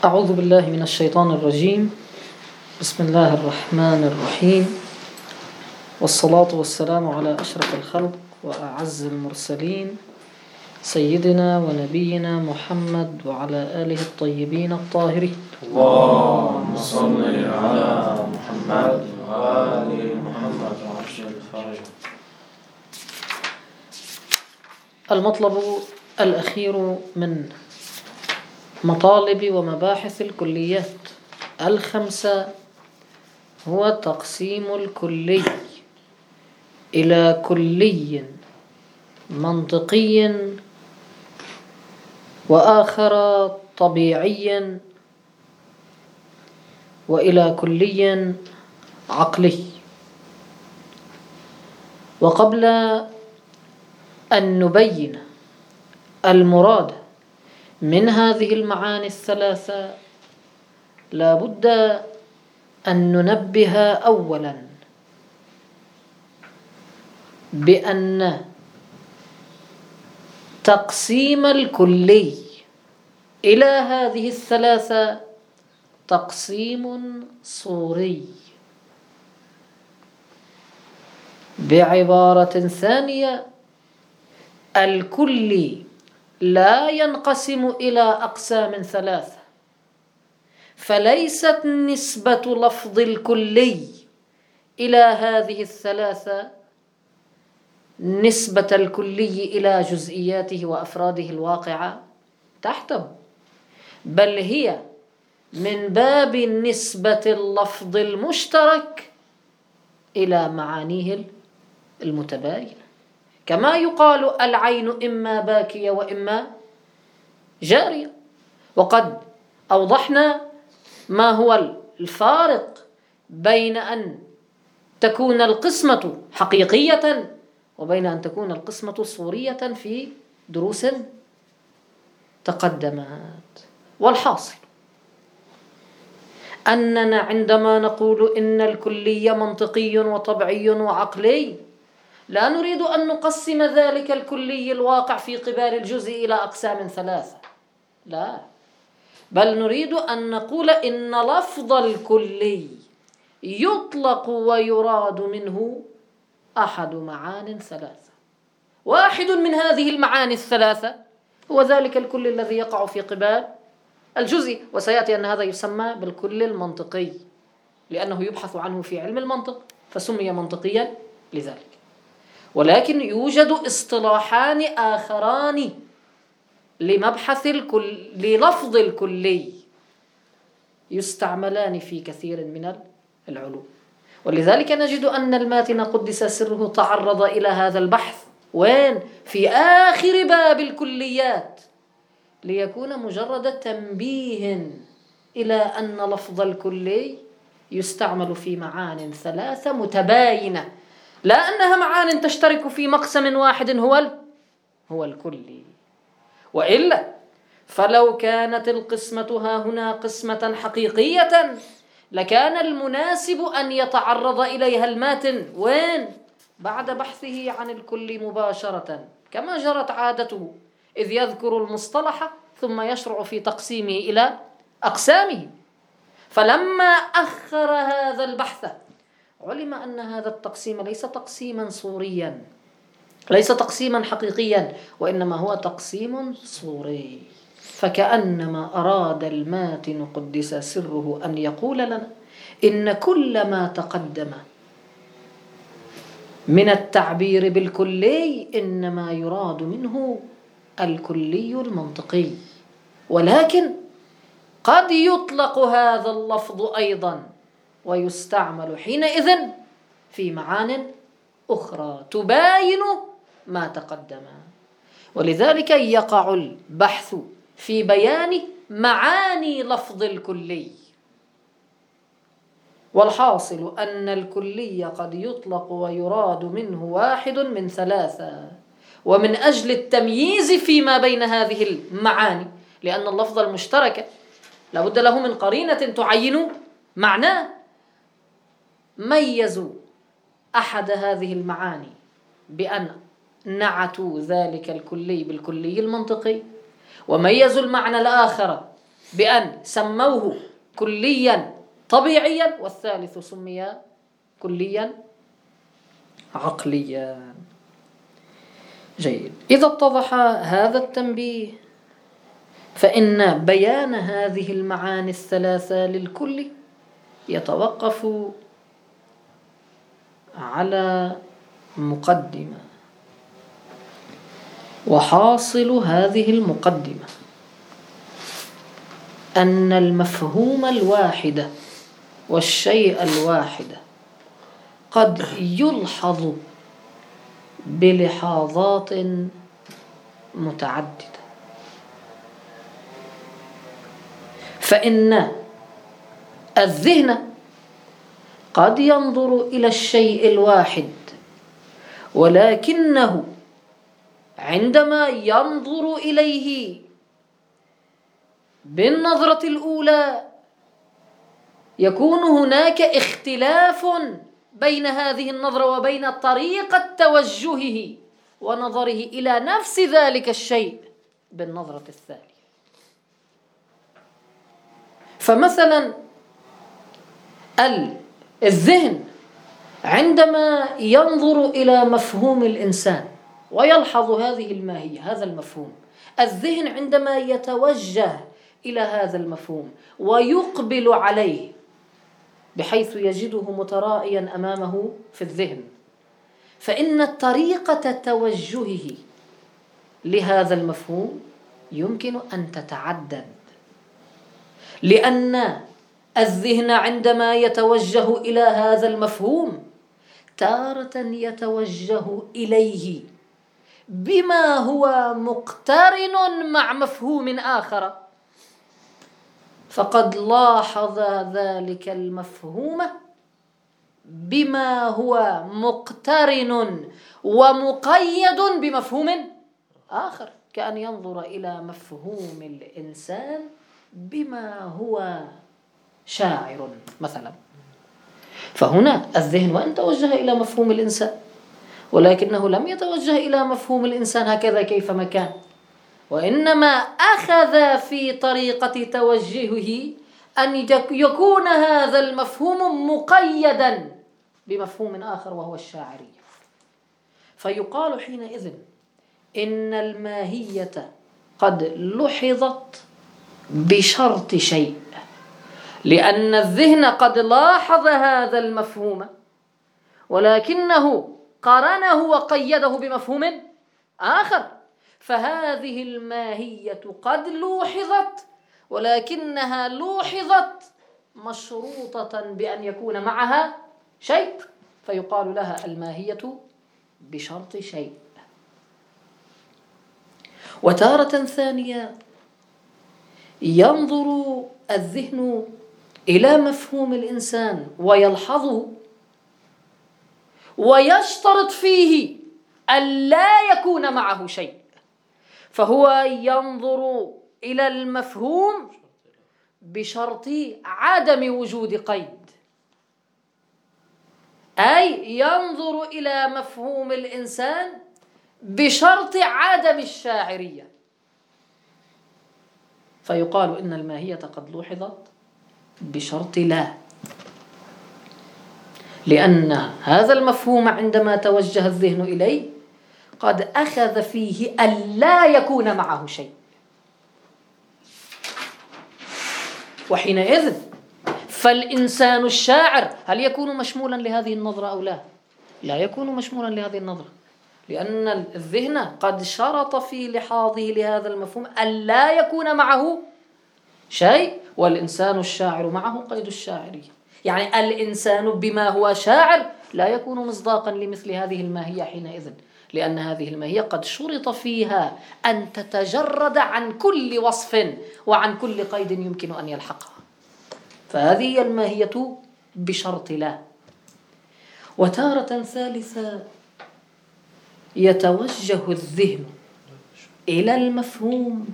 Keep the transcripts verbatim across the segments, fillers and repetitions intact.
أعوذ بالله من الشيطان الرجيم. بسم الله الرحمن الرحيم، والصلاة والسلام على أشرف الخلق وأعز المرسلين سيدنا ونبينا محمد وعلى آله الطيبين الطاهرين. اللهم صل على محمد وآل محمد وعجل فرجه. المطلب الأخير من مطالب ومباحث الكليات الخمسة هو تقسيم الكلي إلى كلي منطقي وآخر طبيعي وإلى كلي عقلي. وقبل أن نبين المراد من هذه المعاني الثلاثة لا بد أن ننبه أولا بأن تقسيم الكلي إلى هذه الثلاثة تقسيم صوري. بعبارة ثانية، الكلي لا ينقسم إلى أقسام ثلاثة، فليست نسبة لفظ الكلي إلى هذه الثلاثة نسبة الكلي إلى جزئياته وأفراده الواقعة تحته، بل هي من باب نسبة اللفظ المشترك إلى معانيه المتباينة. كما يقال العين إما باكية وإما جارية، وقد أوضحنا ما هو الفارق بين أن تكون القسمة حقيقية وبين أن تكون القسمة صورية في دروس تقدمت. والحاصل أننا عندما نقول إن الكلي منطقي وطبيعي وعقلي لا نريد أن نقسم ذلك الكلي الواقع في قبال الجزء إلى أقسام ثلاثة، لا، بل نريد أن نقول إن لفظ الكلي يطلق ويراد منه أحد معان ثلاثة. واحد من هذه المعاني الثلاثة هو ذلك الكل الذي يقع في قبال الجزء، وسيأتي أن هذا يسمى بالكل المنطقي لأنه يبحث عنه في علم المنطق فسمي منطقيا لذلك. ولكن يوجد اصطلاحان آخران لمبحث الكل للفظ الكلي يستعملان في كثير من العلوم، ولذلك نجد أن الماتن قدس سره تعرض إلى هذا البحث وين؟ في آخر باب الكليات، ليكون مجرد تنبيه إلى أن لفظ الكلي يستعمل في معان ثلاثة متباينة، لا أنها معان تشترك في مقسم واحد هو هو الكلي. وإلا فلو كانت القسمة ها هنا قسمة حقيقية لكان المناسب أن يتعرض إليها الماتن وين؟ بعد بحثه عن الكل مباشرة كما جرت عادته، إذ يذكر المصطلح ثم يشرع في تقسيمه إلى أقسامه. فلما أخر هذا البحث علم أن هذا التقسيم ليس تقسيما صوريا، ليس تقسيما حقيقيا، وإنما هو تقسيم صوري. فكأنما أراد الماتن قدس سره أن يقول لنا إن كل ما تقدم من التعبير بالكلي إنما يراد منه الكلي المنطقي، ولكن قد يطلق هذا اللفظ أيضا ويستعمل حينئذ في معان أخرى تباين ما تقدم. ولذلك يقع البحث في بيان معاني لفظ الكلي. والحاصل أن الكلي قد يطلق ويراد منه واحد من ثلاثة، ومن أجل التمييز فيما بين هذه المعاني، لأن اللفظ المشترك لابد له من قرينة تعين معناه، ميزوا أحد هذه المعاني بأن نعتوا ذلك الكلي بالكلي المنطقي، وميزوا المعنى الآخر بأن سموه كليا طبيعيا، والثالث سمي كليا عقليا. جيد. إذا اتضح هذا التنبيه فإن بيان هذه المعاني الثلاثة للكل يتوقف على مقدمة، وحاصل هذه المقدمة أن المفهوم الواحد والشيء الواحد قد يلحظ بلحاظات متعددة، فإن الذهن قد ينظر إلى الشيء الواحد، ولكنه عندما ينظر إليه بالنظرة الأولى يكون هناك اختلاف بين هذه النظرة وبين طريقة توجهه ونظره إلى نفس ذلك الشيء بالنظرة الثانية. فمثلا الذهن عندما ينظر إلى مفهوم الإنسان ويلحظ هذه الماهية، هذا المفهوم، الذهن عندما يتوجه إلى هذا المفهوم ويقبل عليه بحيث يجده مترائيا أمامه في الذهن، فإن طريقة توجهه لهذا المفهوم يمكن أن تتعدد، لأن الذهن عندما يتوجه إلى هذا المفهوم تارة يتوجه إليه بما هو مقترن مع مفهوم آخر، فقد لاحظ ذلك المفهوم بما هو مقترن ومقيد بمفهوم آخر، كأن ينظر إلى مفهوم الإنسان بما هو شاعر مثلا. فهنا الذهن وأن توجه إلى مفهوم الإنسان، ولكنه لم يتوجه إلى مفهوم الإنسان هكذا كيفما كان، وإنما أخذ في طريقة توجهه أن يكون هذا المفهوم مقيدا بمفهوم آخر وهو الشاعرية. فيقال حينئذ إن الماهية قد لحظت بشرط شيء، لأن الذهن قد لاحظ هذا المفهوم ولكنه قرنه وقيده بمفهوم آخر، فهذه الماهية قد لوحظت ولكنها لوحظت مشروطة بأن يكون معها شيء، فيقال لها الماهية بشرط شيء. وتارة ثانية ينظر الذهن إلى مفهوم الإنسان ويلحظه ويشترط فيه أن لا يكون معه شيء، فهو ينظر إلى المفهوم بشرط عدم وجود قيد، أي ينظر إلى مفهوم الإنسان بشرط عدم الشاعرية، فيقال إن الماهية قد لوحظت بشرط لا، لأن هذا المفهوم عندما توجه الذهن إليه قد أخذ فيه أن لا يكون معه شيء، وحينئذ فالإنسان الشاعر هل يكون مشمولا لهذه النظرة أو لا؟ لا يكون مشمولا لهذه النظرة، لأن الذهن قد شرط في لحاظه لهذا المفهوم أن لا يكون معه شيء، والإنسان الشاعر معه قيد الشاعرية، يعني الإنسان بما هو شاعر لا يكون مصداقا لمثل هذه الماهية حينئذ، لأن هذه الماهية قد شرط فيها أن تتجرد عن كل وصف وعن كل قيد يمكن أن يلحقها، فهذه هي الماهية بشرط لا. وتارة ثالثة يتوجه الذهن إلى المفهوم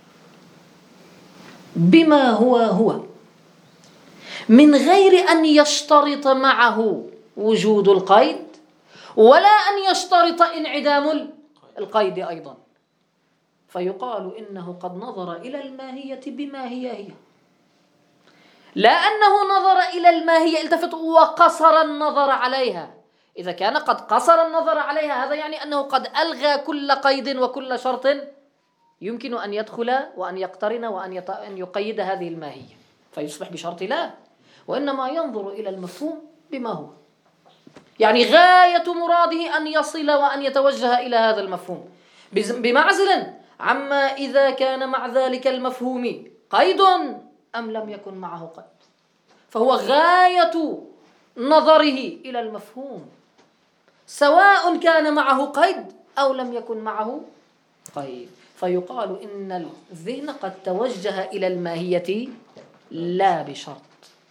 بما هو هو من غير أن يشترط معه وجود القيد ولا أن يشترط انعدام القيد أيضا، فيقال إنه قد نظر إلى الماهية بما هي هي، لا أنه نظر إلى الماهية التفت وقصر النظر عليها. إذا كان قد قصر النظر عليها هذا يعني أنه قد ألغى كل قيد وكل شرط يمكن أن يدخل وأن يقترن وأن يقيد هذه الماهية، فيصبح بشرط لا، وإنما ينظر إلى المفهوم بما هو، يعني غاية مراده أن يصل وأن يتوجه إلى هذا المفهوم، بمعزل عما إذا كان مع ذلك المفهوم قيد أم لم يكن معه قيد، فهو غاية نظره إلى المفهوم سواء كان معه قيد أو لم يكن معه قيد. فيقال إن الذهن قد توجه إلى الماهية لا بشرط،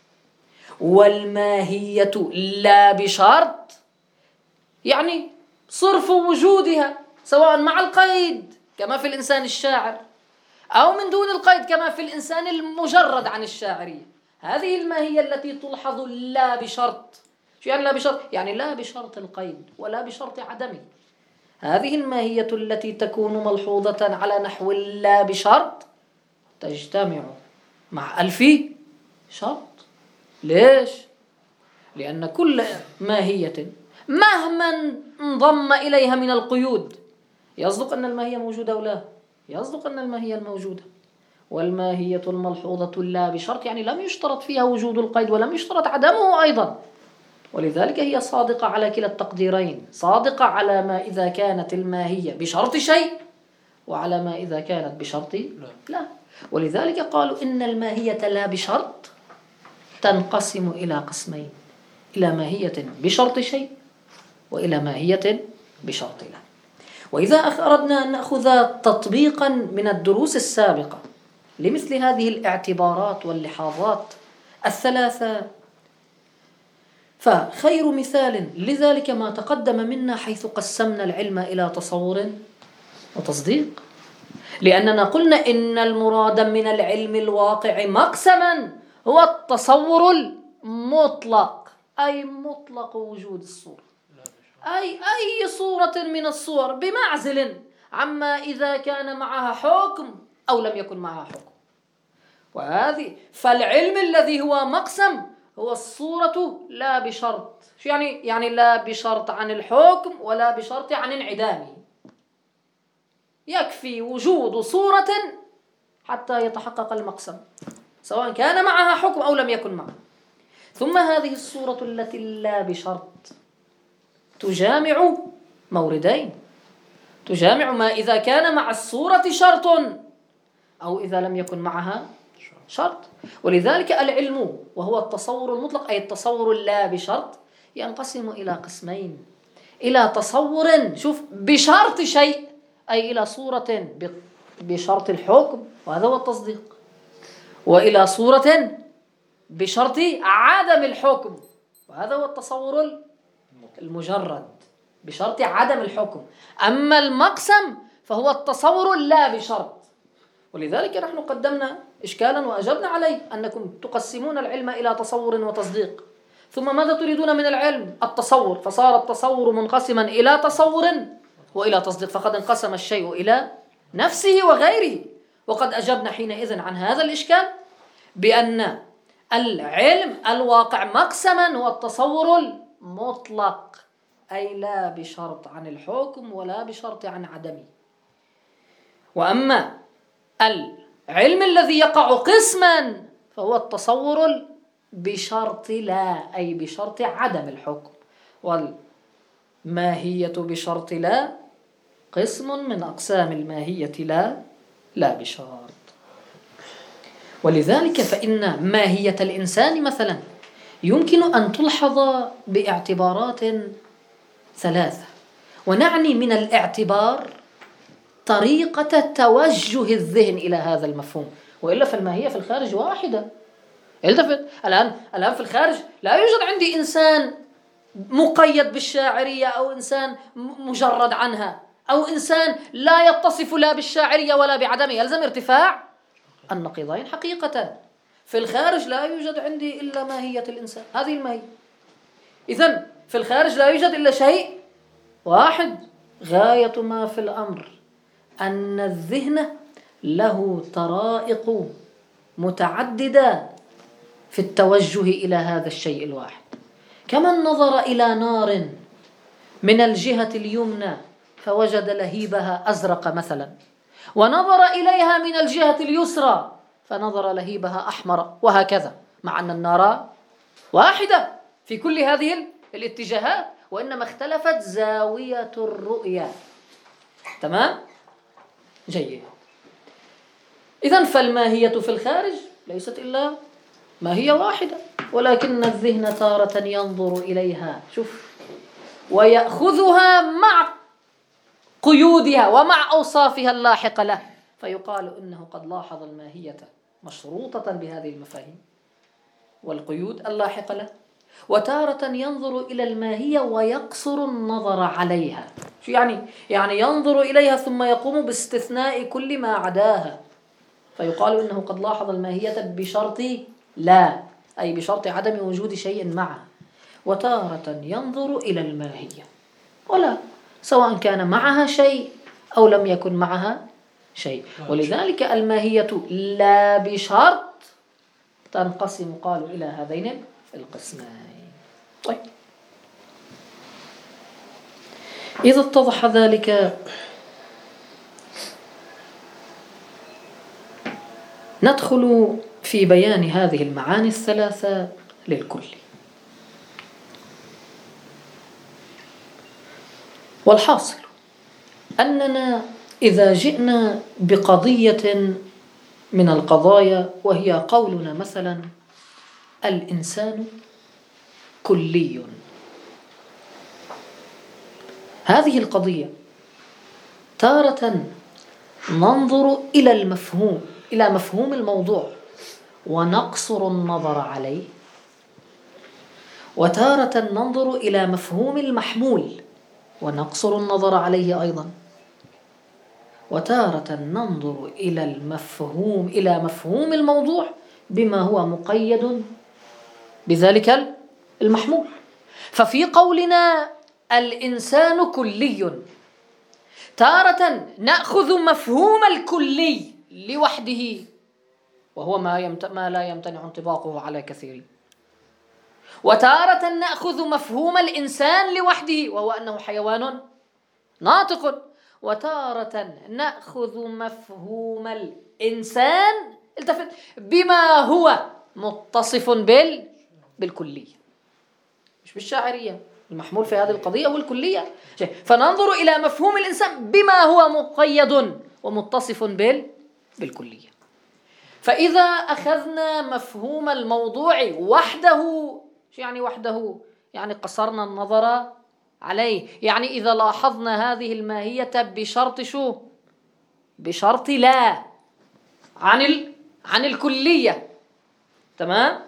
والماهية لا بشرط يعني صرف وجودها سواء مع القيد كما في الإنسان الشاعر أو من دون القيد كما في الإنسان المجرد عن الشاعرية. هذه الماهية التي تلحظ لا بشرط. شو يعني لا بشرط؟ يعني لا بشرط القيد ولا بشرط عدمه. هذه الماهية التي تكون ملحوظة على نحو لا بشرط تجتمع مع ألف شرط. ليش؟ لأن كل ماهية مهما انضم إليها من القيود يصدق أن الماهية موجودة أو لا؟ يصدق أن الماهية الموجودة. والماهية الملحوظة لا بشرط يعني لم يشترط فيها وجود القيد ولم يشترط عدمه أيضا، ولذلك هي صادقة على كلا التقديرين، صادقة على ما إذا كانت الماهية بشرط شيء وعلى ما إذا كانت بشرط لا. ولذلك قالوا إن الماهية لا بشرط تنقسم إلى قسمين، إلى ماهية بشرط شيء وإلى ماهية بشرط لا. وإذا أردنا أن نأخذ تطبيقا من الدروس السابقة لمثل هذه الاعتبارات واللحاظات الثلاثة، فخير مثال لذلك ما تقدم منا حيث قسمنا العلم إلى تصور وتصديق، لأننا قلنا إن المراد من العلم الواقع مقسما هو التصور المطلق، أي مطلق وجود الصورة، أي أي صورة من الصور بمعزل عما إذا كان معها حكم أو لم يكن معها حكم. وهذه فالعلم الذي هو مقسم هو الصورة لا بشرط. شو يعني؟ يعني لا بشرط عن الحكم ولا بشرط عن انعدامه، يكفي وجود صورة حتى يتحقق المقسم سواء كان معها حكم أو لم يكن معها. ثم هذه الصورة التي لا بشرط تجامع موردين، تجامع ما إذا كان مع الصورة شرط أو إذا لم يكن معها شرط. ولذلك العلم وهو التصور المطلق أي التصور لا بشرط ينقسم إلى قسمين، إلى تصور شوف بشرط شيء أي إلى صورة بشرط الحكم وهذا هو التصديق، وإلى صورة بشرط عدم الحكم وهذا هو التصور المجرد بشرط عدم الحكم. أما المقسم فهو التصور لا بشرط. ولذلك نحن قدمنا إشكالا وأجبنا عليه أنكم تقسمون العلم إلى تصور وتصديق، ثم ماذا تريدون من العلم؟ التصور، فصار التصور منقسما إلى تصور وإلى تصديق، فقد انقسم الشيء إلى نفسه وغيره. وقد أجبنا حينئذ عن هذا الإشكال بأن العلم الواقع مقسما هو التصور المطلق أي لا بشرط عن الحكم ولا بشرط عن عدمه. وأما العلم الذي يقع قسما فهو التصور بشرط لا أي بشرط عدم الحكم، والماهية بشرط لا قسم من أقسام الماهية لا لا بشرط. ولذلك فإن ماهية الإنسان مثلا يمكن أن تلحظ باعتبارات ثلاثة، ونعني من الاعتبار طريقة توجه الذهن إلى هذا المفهوم، وإلا فالماهية في الخارج واحدة. التفت الآن الآن في الخارج لا يوجد عندي إنسان مقيد بالشاعرية أو إنسان مجرد عنها أو إنسان لا يتصف لا بالشاعرية ولا بعدمه، يلزم ارتفاع النقيضين حقيقة. في الخارج لا يوجد عندي إلا ماهية الإنسان، هذه الماهية. إذن في الخارج لا يوجد إلا شيء واحد، غاية ما في الأمر أن الذهن له طرائق متعددة في التوجه إلى هذا الشيء الواحد. كمن نظر إلى نار من الجهة اليمنى فوجد لهيبها أزرق مثلا، ونظر إليها من الجهة اليسرى فنظر لهيبها أحمر، وهكذا، مع أن النار واحدة في كل هذه الاتجاهات، وإنما اختلفت زاوية الرؤية. تمام؟ جيد. إذن فالماهية في الخارج ليست إلا ماهية واحدة، ولكن الذهن تارة ينظر إليها، شوف، ويأخذها مع قيودها ومع أوصافها اللاحقة له، فيقال إنه قد لاحظ الماهية مشروطة بهذه المفاهيم والقيود اللاحقة له. وتارة ينظر إلى الماهية ويقصر النظر عليها. شو يعني؟ يعني ينظر إليها ثم يقوم باستثناء كل ما عداها، فيقال إنه قد لاحظ الماهية بشرط لا، أي بشرط عدم وجود شيء معها. وتارة ينظر إلى الماهية ولا، سواء كان معها شيء أو لم يكن معها شيء. ولذلك الماهية لا بشرط تنقسم قالوا إلى هذين القسمين. طيب، إذا اتضح ذلك ندخل في بيان هذه المعاني الثلاثة للكل. والحاصل أننا إذا جئنا بقضية من القضايا، وهي قولنا مثلا الإنسان كلي، هذه القضية تارة ننظر إلى المفهوم، إلى مفهوم الموضوع ونقصر النظر عليه، وتارة ننظر إلى مفهوم المحمول ونقصر النظر عليه أيضا، وتارة ننظر إلى المفهوم إلى مفهوم الموضوع بما هو مقيد بذلك المحمول. ففي قولنا الإنسان كلي تارة نأخذ مفهوم الكلي لوحده، وهو ما, يمت... ما لا يمتنع انطباقه على كثير، وتارة نأخذ مفهوم الإنسان لوحده، وهو أنه حيوان ناطق، وتارة نأخذ مفهوم الإنسان التفت بما هو متصف بال... بالكلية، مش بالشاعرية، المحمول في هذه القضية والكلية. فننظر إلى مفهوم الإنسان بما هو مقيد ومتصف بال... بالكلية. فإذا أخذنا مفهوم الموضوع وحده، شو يعني وحده؟ يعني قصرنا النظر عليه، يعني إذا لاحظنا هذه الماهية بشرط شو؟ بشرط لا عن ال... عن الكلية. تمام؟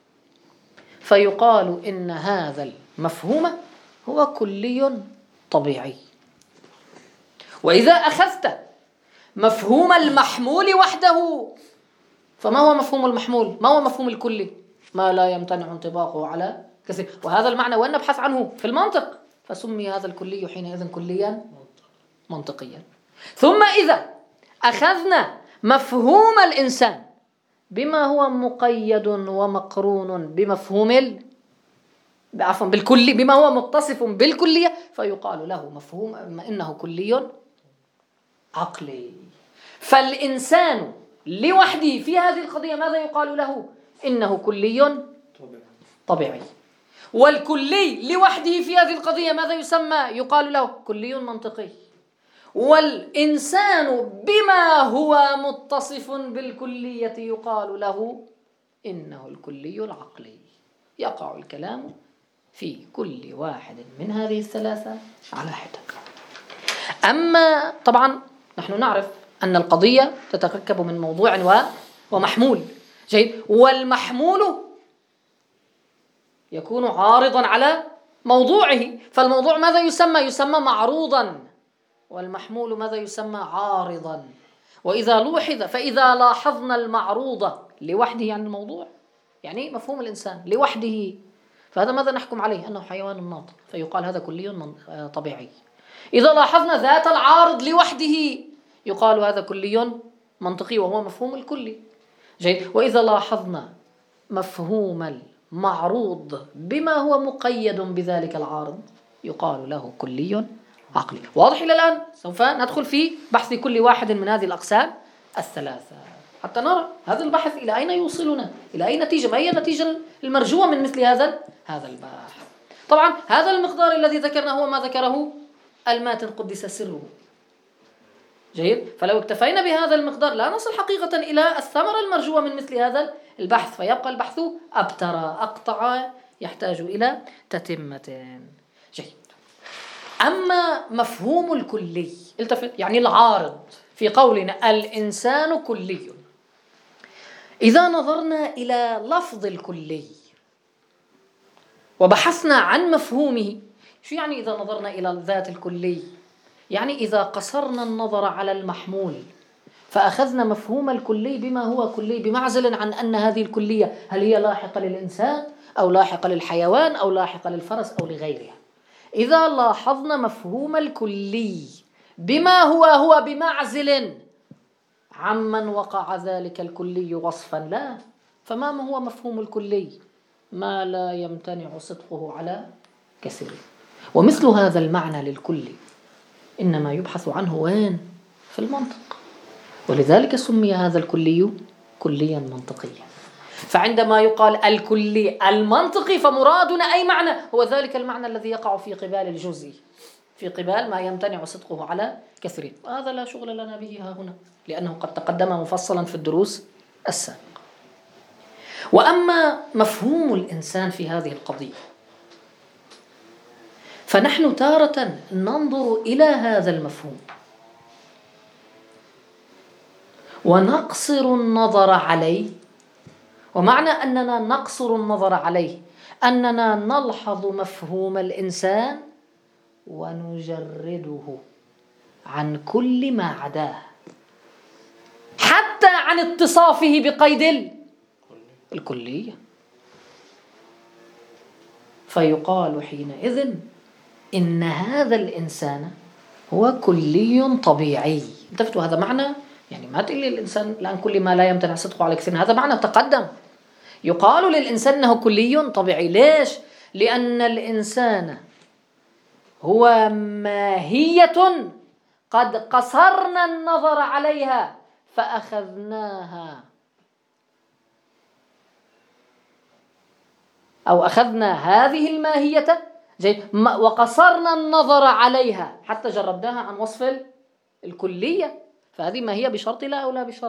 فيقال إن هذا المفهوم هو كلي طبيعي. وإذا أخذت مفهوم المحمول وحده، فما هو مفهوم المحمول؟ ما هو مفهوم الكلي؟ ما لا يمتنع انطباقه على كثير، وهذا المعنى وين نبحث عنه في المنطق، فسمي هذا الكلي حينئذ كليا منطقيا. ثم إذا أخذنا مفهوم الإنسان بما هو مقيد ومقرون بمفهوم ال... عفوا بالكلي، بما هو متصف بالكلية، فيقال له مفهوم إنه كلي عقلي. فالإنسان لوحده في هذه القضية ماذا يقال له؟ إنه كلي طبيعي. والكلي لوحده في هذه القضية ماذا يسمى؟ يقال له كلي منطقي. والإنسان بما هو متصف بالكلية يقال له إنه الكلي العقلي. يقع الكلام في كل واحد من هذه الثلاثة على حدة. أما طبعا نحن نعرف أن القضية تتركب من موضوع ومحمول. جيد. والمحمول يكون عارضا على موضوعه، فالموضوع ماذا يسمى؟ يسمى معروضا، والمحمول ماذا يسمى؟ عارضا. وإذا لوحظ، فإذا لاحظنا المعروض لوحده عن الموضوع، يعني مفهوم الإنسان لوحده، فهذا ماذا نحكم عليه؟ أنه حيوان ناطق، فيقال هذا كلي طبيعي. إذا لاحظنا ذات العارض لوحده، يقال هذا كلي منطقي وهو مفهوم الكلي. جيد. وإذا لاحظنا مفهوم المعروض بما هو مقيد بذلك العارض يقال له كلي عقلي. واضح إلى الآن؟ سوف ندخل في بحث كل واحد من هذه الأقسام الثلاثة حتى نرى هذا البحث إلى أين يوصلنا، إلى أي نتيجة، ما هي النتيجة المرجوة من مثل هذا هذا البحث. طبعا هذا المقدار الذي ذكرنا هو ما ذكره الماتن قدس سره. جيد. فلو اكتفينا بهذا المقدار لا نصل حقيقة إلى الثمرة المرجوة من مثل هذا البحث، فيبقى البحث أبتر أقطع يحتاج إلى تتمة. جيد. أما مفهوم الكلي، التفت، يعني العارض في قولنا الإنسان كلي، إذا نظرنا إلى لفظ الكلي وبحثنا عن مفهومه، شو يعني إذا نظرنا إلى الذات الكلي؟ يعني إذا قصرنا النظر على المحمول فأخذنا مفهوم الكلي بما هو كلي بمعزل عن أن هذه الكلية هل هي لاحقة للإنسان أو لاحقة للحيوان أو لاحقة للفرس أو لغيرها. إذا لاحظنا مفهوم الكلي بما هو هو بمعزل عمن وقع ذلك الكلي وصفا لا، فما هو مفهوم الكلي؟ ما لا يمتنع صدقه على كسره. ومثل هذا المعنى للكلي إنما يبحث عنه وين؟ في المنطق، ولذلك سمي هذا الكلي كليا منطقيا. فعندما يقال الكلي المنطقي فمرادنا أي معنى؟ هو ذلك المعنى الذي يقع في قبال الجزء، في قبال ما يمتنع صدقه على كثره. وهذا لا شغل لنا به ها هنا لأنه قد تقدم مفصلا في الدروس السابقة. وأما مفهوم الإنسان في هذه القضية فنحن تارة ننظر إلى هذا المفهوم ونقصر النظر عليه. ومعنى أننا نقصر النظر عليه أننا نلحظ مفهوم الإنسان ونجرده عن كل ما عداه حتى عن اتصافه بقيد الكلية، فيقال حينئذ إن هذا الإنسان هو كلي طبيعي. انتبهتوا هذا معنى؟ يعني ما تقول لي الإنسان الآن كل ما لا يمتنع صدقه على كثير، هذا معنى تقدم. يقال للإنسان أنه كلي طبيعي. ليش؟ لأن الإنسان هو ماهية قد قصرنا النظر عليها فأخذناها أو أخذنا هذه الماهية جيد وقصرنا النظر عليها حتى جردناها عن وصف الكلية. فهذه ما هي بشرط لا أو لا بشرط؟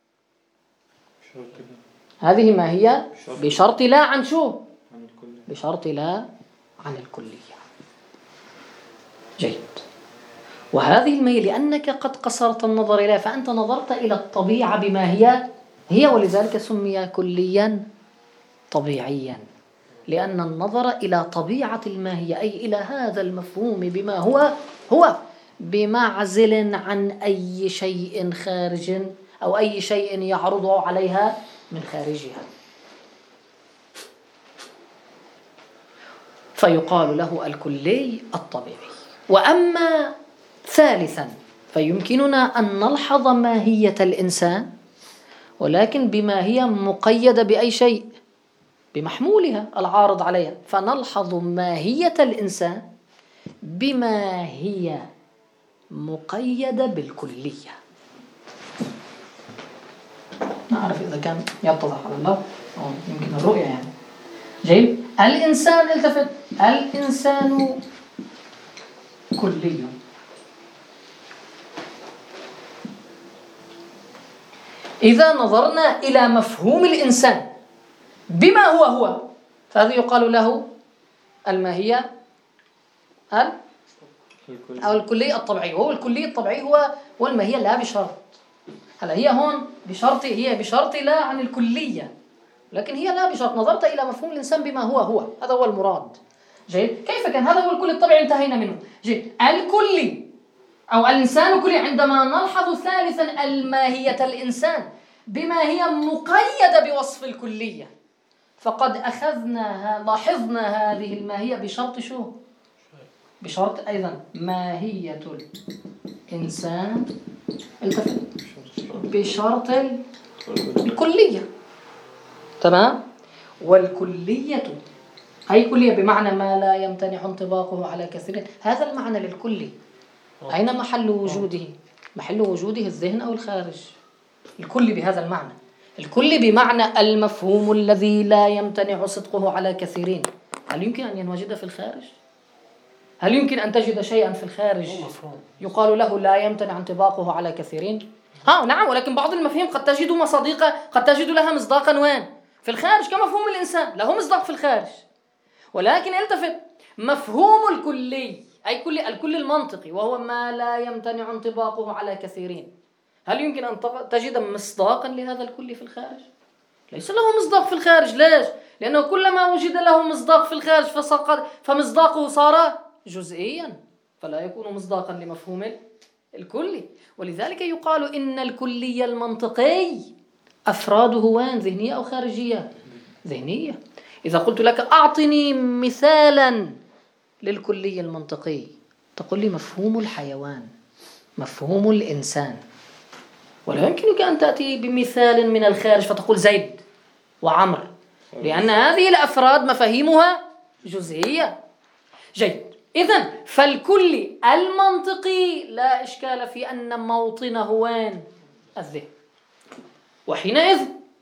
هذه ما هي بشرط لا عن شو؟ بشرط لا عن الكلية. جيد. وهذه الماهية لأنك قد قصرت النظر إليها فأنت نظرت إلى الطبيعة بما هي هي، ولذلك سمي كليا طبيعيا، لأن النظر إلى طبيعة الماهية أي إلى هذا المفهوم بما هو هو بمعزل عن أي شيء خارج أو أي شيء يعرض عليها من خارجها، فيقال له الكلي الطبيعي. وأما ثالثا فيمكننا أن نلحظ ماهية الإنسان ولكن بما هي مقيدة بأي شيء، بمحمولها العارض عليها، فنلحظ ماهية الإنسان بما هي مقيدة بالكلية. ما أعرف إذا كان يتضح على الله أو يمكن الرؤية يعني. جيد. الإنسان التفت الإنسان كلي. إذا نظرنا إلى مفهوم الإنسان بما هو هو فهذا يقال له الماهية أو الكلي الطبيعي. وهو الكلي الطبيعي هو والماهية لا بشرط. هلا هي هون بشرط هي بشرط لا عن الكلية، لكن هي لا بشرط. نظرت إلى مفهوم الإنسان بما هو هو، هذا هو المراد. جيد. كيف كان هذا هو الكلي الطبيعي انتهينا منه. جيد. الكلي أو الإنسان كلي عندما نلحظ ثالثا الماهية الإنسان بما هي مقيدة بوصف الكلية فقد أخذنا لاحظنا هذه الماهية بشرط شو؟ بشرط أيضا ماهية إنسان التفت بشرط الكلية. تمام. والكلية أي كلية بمعنى ما لا يمتنع انطباقه على كثير. هذا المعنى للكلي. أين محل وجوده؟ محل وجوده الذهن أو الخارج. الكلي بهذا المعنى. الكلي بمعنى المفهوم الذي لا يمتنع صدقه على كثيرين. هل يمكن أن ينوجد في الخارج؟ هل يمكن أن تجد شيئا في الخارج يقال له لا يمتنع انطباقه على كثيرين؟ ها نعم، ولكن بعض المفاهيم قد تجد مصادقة، قد تجد لها مصداقا وين؟ في الخارج، كمفهوم الإنسان له مصداق في الخارج. ولكن التفت، مفهوم الكلي أي كل الكل المنطقي وهو ما لا يمتنع انطباقه على كثيرين، هل يمكن أن تجد مصداقا لهذا الكل في الخارج؟ ليس له مصداق في الخارج. ليش؟ لأنه كلما وجد له مصداق في الخارج فمصداقه صار جزئيا، فلا يكون مصداقا لمفهوم الكلي. ولذلك يقال إن الكلي المنطقي أفراده وين؟ ذهنية أو خارجية؟ ذهنية. إذا قلت لك أعطني مثالا للكلي المنطقي، تقول لي مفهوم الحيوان، مفهوم الإنسان. ولا يمكنك أن تأتي بمثال من الخارج فتقول زيد وعمر، لأن هذه الأفراد مفاهيمها جزئية. جيد. إذن فالكل المنطقي لا إشكال في أن موطنه وين؟ الذهن. وحينئذ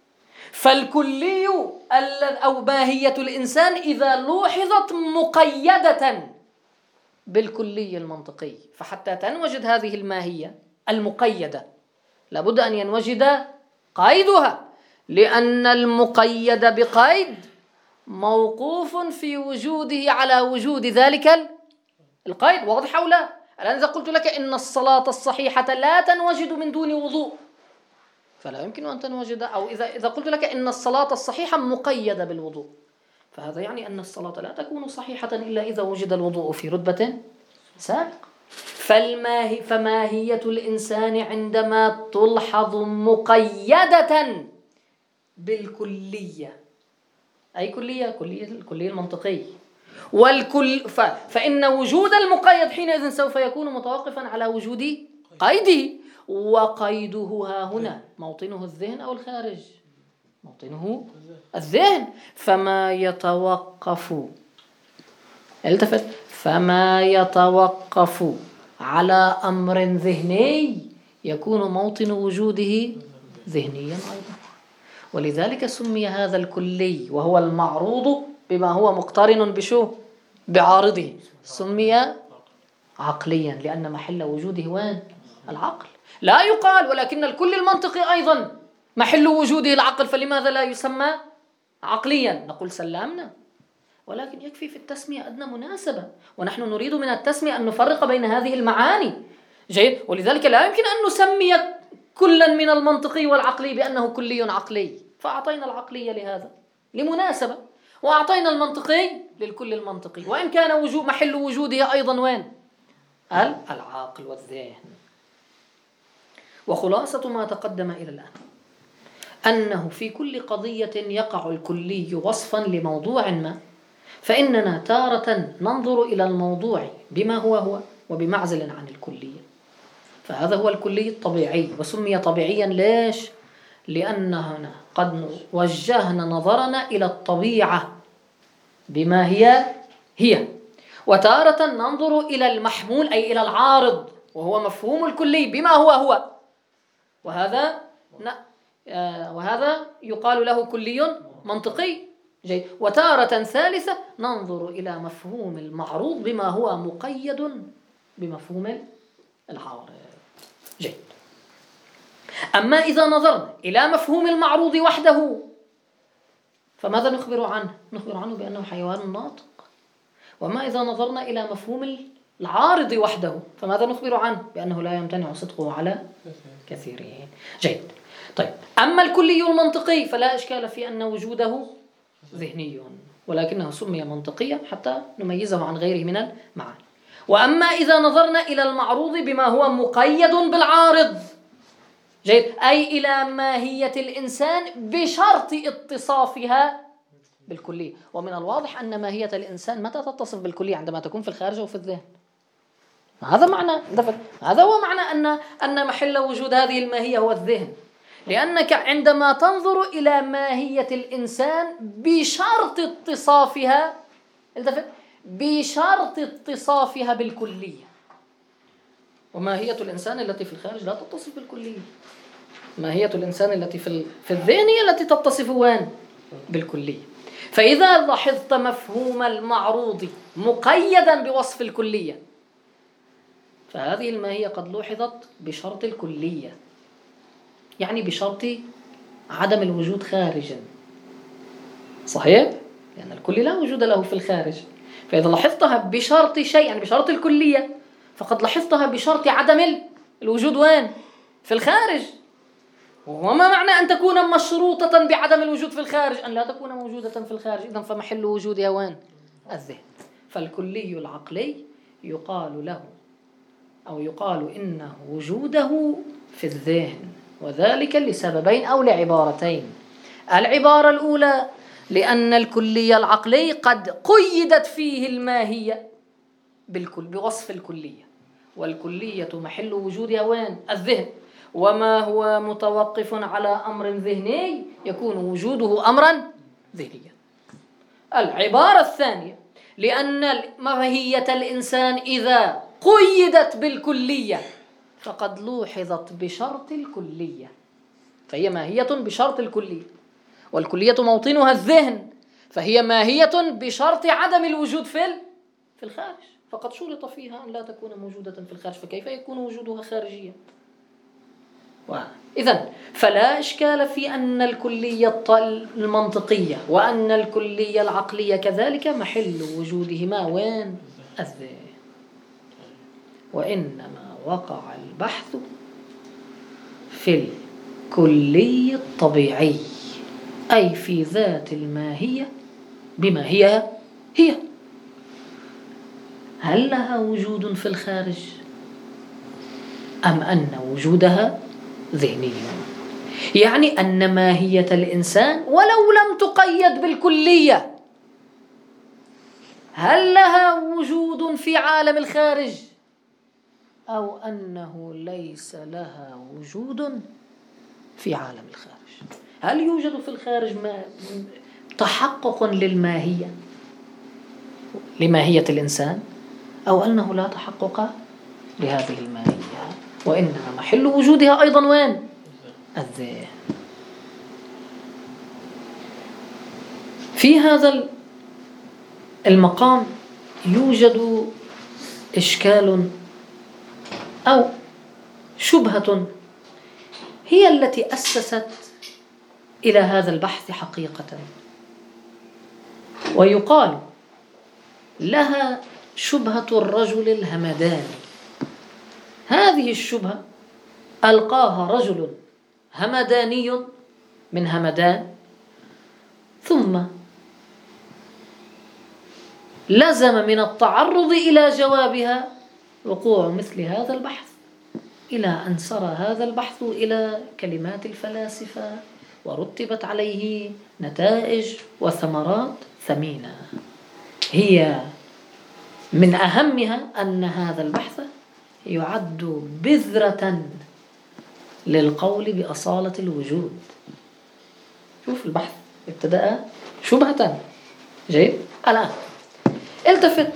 فالكلي أو ماهية الإنسان إذا لوحظت مقيدة بالكلي المنطقي، فحتى تنوجد هذه الماهية المقيدة لابد أن ينوجد قيدها، لأن المقيد بقيد موقوف في وجوده على وجود ذلك القيد. واضح أو لا؟ الآن إذا قلت لك إن الصلاة الصحيحة لا تنوجد من دون وضوء، فلا يمكن أن تنوجد. أو إذا إذا قلت لك إن الصلاة الصحيحة مقيدة بالوضوء، فهذا يعني أن الصلاة لا تكون صحيحة إلا إذا وجد الوضوء في رتبة سابقة. فالماهي فماهية الإنسان عندما تلحظ مقيدة بالكلية، أي كلية؟ كلية الكلية المنطقي. والكل ف... فإن وجود المقيد حينئذ سوف يكون متوقفا على وجود قيده، وقيده ها هنا موطنه الذهن أو الخارج؟ موطنه الذهن. فما يتوقف التفت فما يتوقف على أمر ذهني يكون موطن وجوده ذهنيا أيضا. ولذلك سمي هذا الكلي وهو المعروض بما هو مقترن بشو؟ بعارضه، سمي عقليا لأن محل وجوده وين؟ العقل. لا يقال ولكن الكل المنطقي أيضا محل وجوده العقل، فلماذا لا يسمى عقليا؟ نقول سلامنا، ولكن يكفي في التسمية أدنى مناسبة، ونحن نريد من التسمية أن نفرق بين هذه المعاني. جيد. ولذلك لا يمكن أن نسمي كلا من المنطقي والعقلي بأنه كلي عقلي، فأعطينا العقلية لهذا لمناسبة، وأعطينا المنطقي للكل المنطقي، وإن كان وجود محل وجوده أيضا وين؟ العقل والذهن. وخلاصة ما تقدم إلى الآن أنه في كل قضية يقع الكلي وصفا لموضوع ما، فإننا تارة ننظر إلى الموضوع بما هو هو وبمعزل عن الكلية. فهذا هو الكلي الطبيعي، وسمي طبيعيا ليش؟ لأننا قد وجهنا نظرنا إلى الطبيعة بما هي هي، وتارة ننظر إلى المحمول أي إلى العارض وهو مفهوم الكلي بما هو هو، وهذا وهذا يقال له كلي منطقي. جيد. وتارة ثالثة ننظر إلى مفهوم المعروض بما هو مقيد بمفهوم العارض. جيد. أما إذا نظرنا إلى مفهوم المعروض وحده فماذا نخبر عنه؟ نخبر عنه بأنه حيوان ناطق. وما إذا نظرنا إلى مفهوم العارض وحده فماذا نخبر عنه؟ بأنه لا يمتنع صدقه على كثيرين. جيد. طيب، أما الكلي المنطقي فلا إشكال في أن وجوده ذهني، ولكنه سمي منطقيا حتى نميزه عن غيره من المعاني. وأما إذا نظرنا إلى المعروض بما هو مقيد بالعارض، جيد، أي إلى ماهية الإنسان بشرط اتصافها بالكلية. ومن الواضح أن ماهية الإنسان متى تتصف بالكلية؟ عندما تكون في الخارج أو في الذهن؟ هذا معنى هذا هو معنى أن أن محل وجود هذه الماهية هو الذهن، لأنك عندما تنظر إلى ماهية الإنسان بشرط اتصافها بشرط اتصافها بالكلية، وماهية الإنسان التي في الخارج لا تتصف بالكلية. ماهية الإنسان التي في في الذهن هي التي تتصف وين؟ بالكلية. فإذا لاحظت مفهوم المعروض مقيدا بوصف الكلية، فهذه الماهية قد لوحظت بشرط الكلية، يعني بشرط عدم الوجود خارجا. صحيح؟ لأن الكل لا وجود له في الخارج. فإذا لاحظتها بشرط شيء، يعني بشرط الكلية، فقد لاحظتها بشرط عدم الوجود وين؟ في الخارج. وما معنى أن تكون مشروطة بعدم الوجود في الخارج؟ أن لا تكون موجودة في الخارج. إذن فمحل وجودها وين؟ الذهن. فالكلي العقلي يقال له أو يقال إنه وجوده في الذهن، وذلك لسببين أو لعبارتين. العبارة الأولى لأن الكلي العقلي قد قيدت فيه الماهية بالكل بوصف الكلية، والكلية محل وجودها وين؟ الذهن، وما هو متوقف على أمر ذهني يكون وجوده أمرا ذهنيا. العبارة الثانية لأن ماهية الإنسان إذا قيدت بالكلية فقد لوحظت بشرط الكلية، فهي ماهية بشرط الكلية، والكلية موطنها الذهن، فهي ماهية بشرط عدم الوجود في في الخارج، فقد شرط فيها أن لا تكون موجودة في الخارج، فكيف يكون وجودها خارجيا؟ إذن فلا إشكال في أن الكلية المنطقية وأن الكلية العقلية كذلك محل وجودهما وين؟ الذهن. وإنما وقع البحث في الكلي الطبيعي، أي في ذات الماهية بما هي هي. هل لها وجود في الخارج أم أن وجودها ذهني؟ يعني أن ماهية الإنسان ولو لم تقيد بالكلية هل لها وجود في عالم الخارج أو أنه ليس لها وجود في عالم الخارج؟ هل يوجد في الخارج ما تحقق للماهية لماهية الإنسان أو أنه لا تحقق لهذه الماهية، وإنما محل وجودها أيضا وين؟ الذهن. في هذا المقام يوجد إشكال أو شبهة هي التي أسست إلى هذا البحث حقيقة، ويقال لها شبهة الرجل الهمداني. هذه الشبهة ألقاها رجل همداني من همدان، ثم لزم من التعرض إلى جوابها وقوع مثل هذا البحث، إلى أن سرى هذا البحث إلى كلمات الفلاسفة ورتبت عليه نتائج وثمرات ثمينة. هي من أهمها أن هذا البحث يعد بذرة للقول بأصالة الوجود. شوف البحث ابتدأ شبهة. جيد. الآن التفت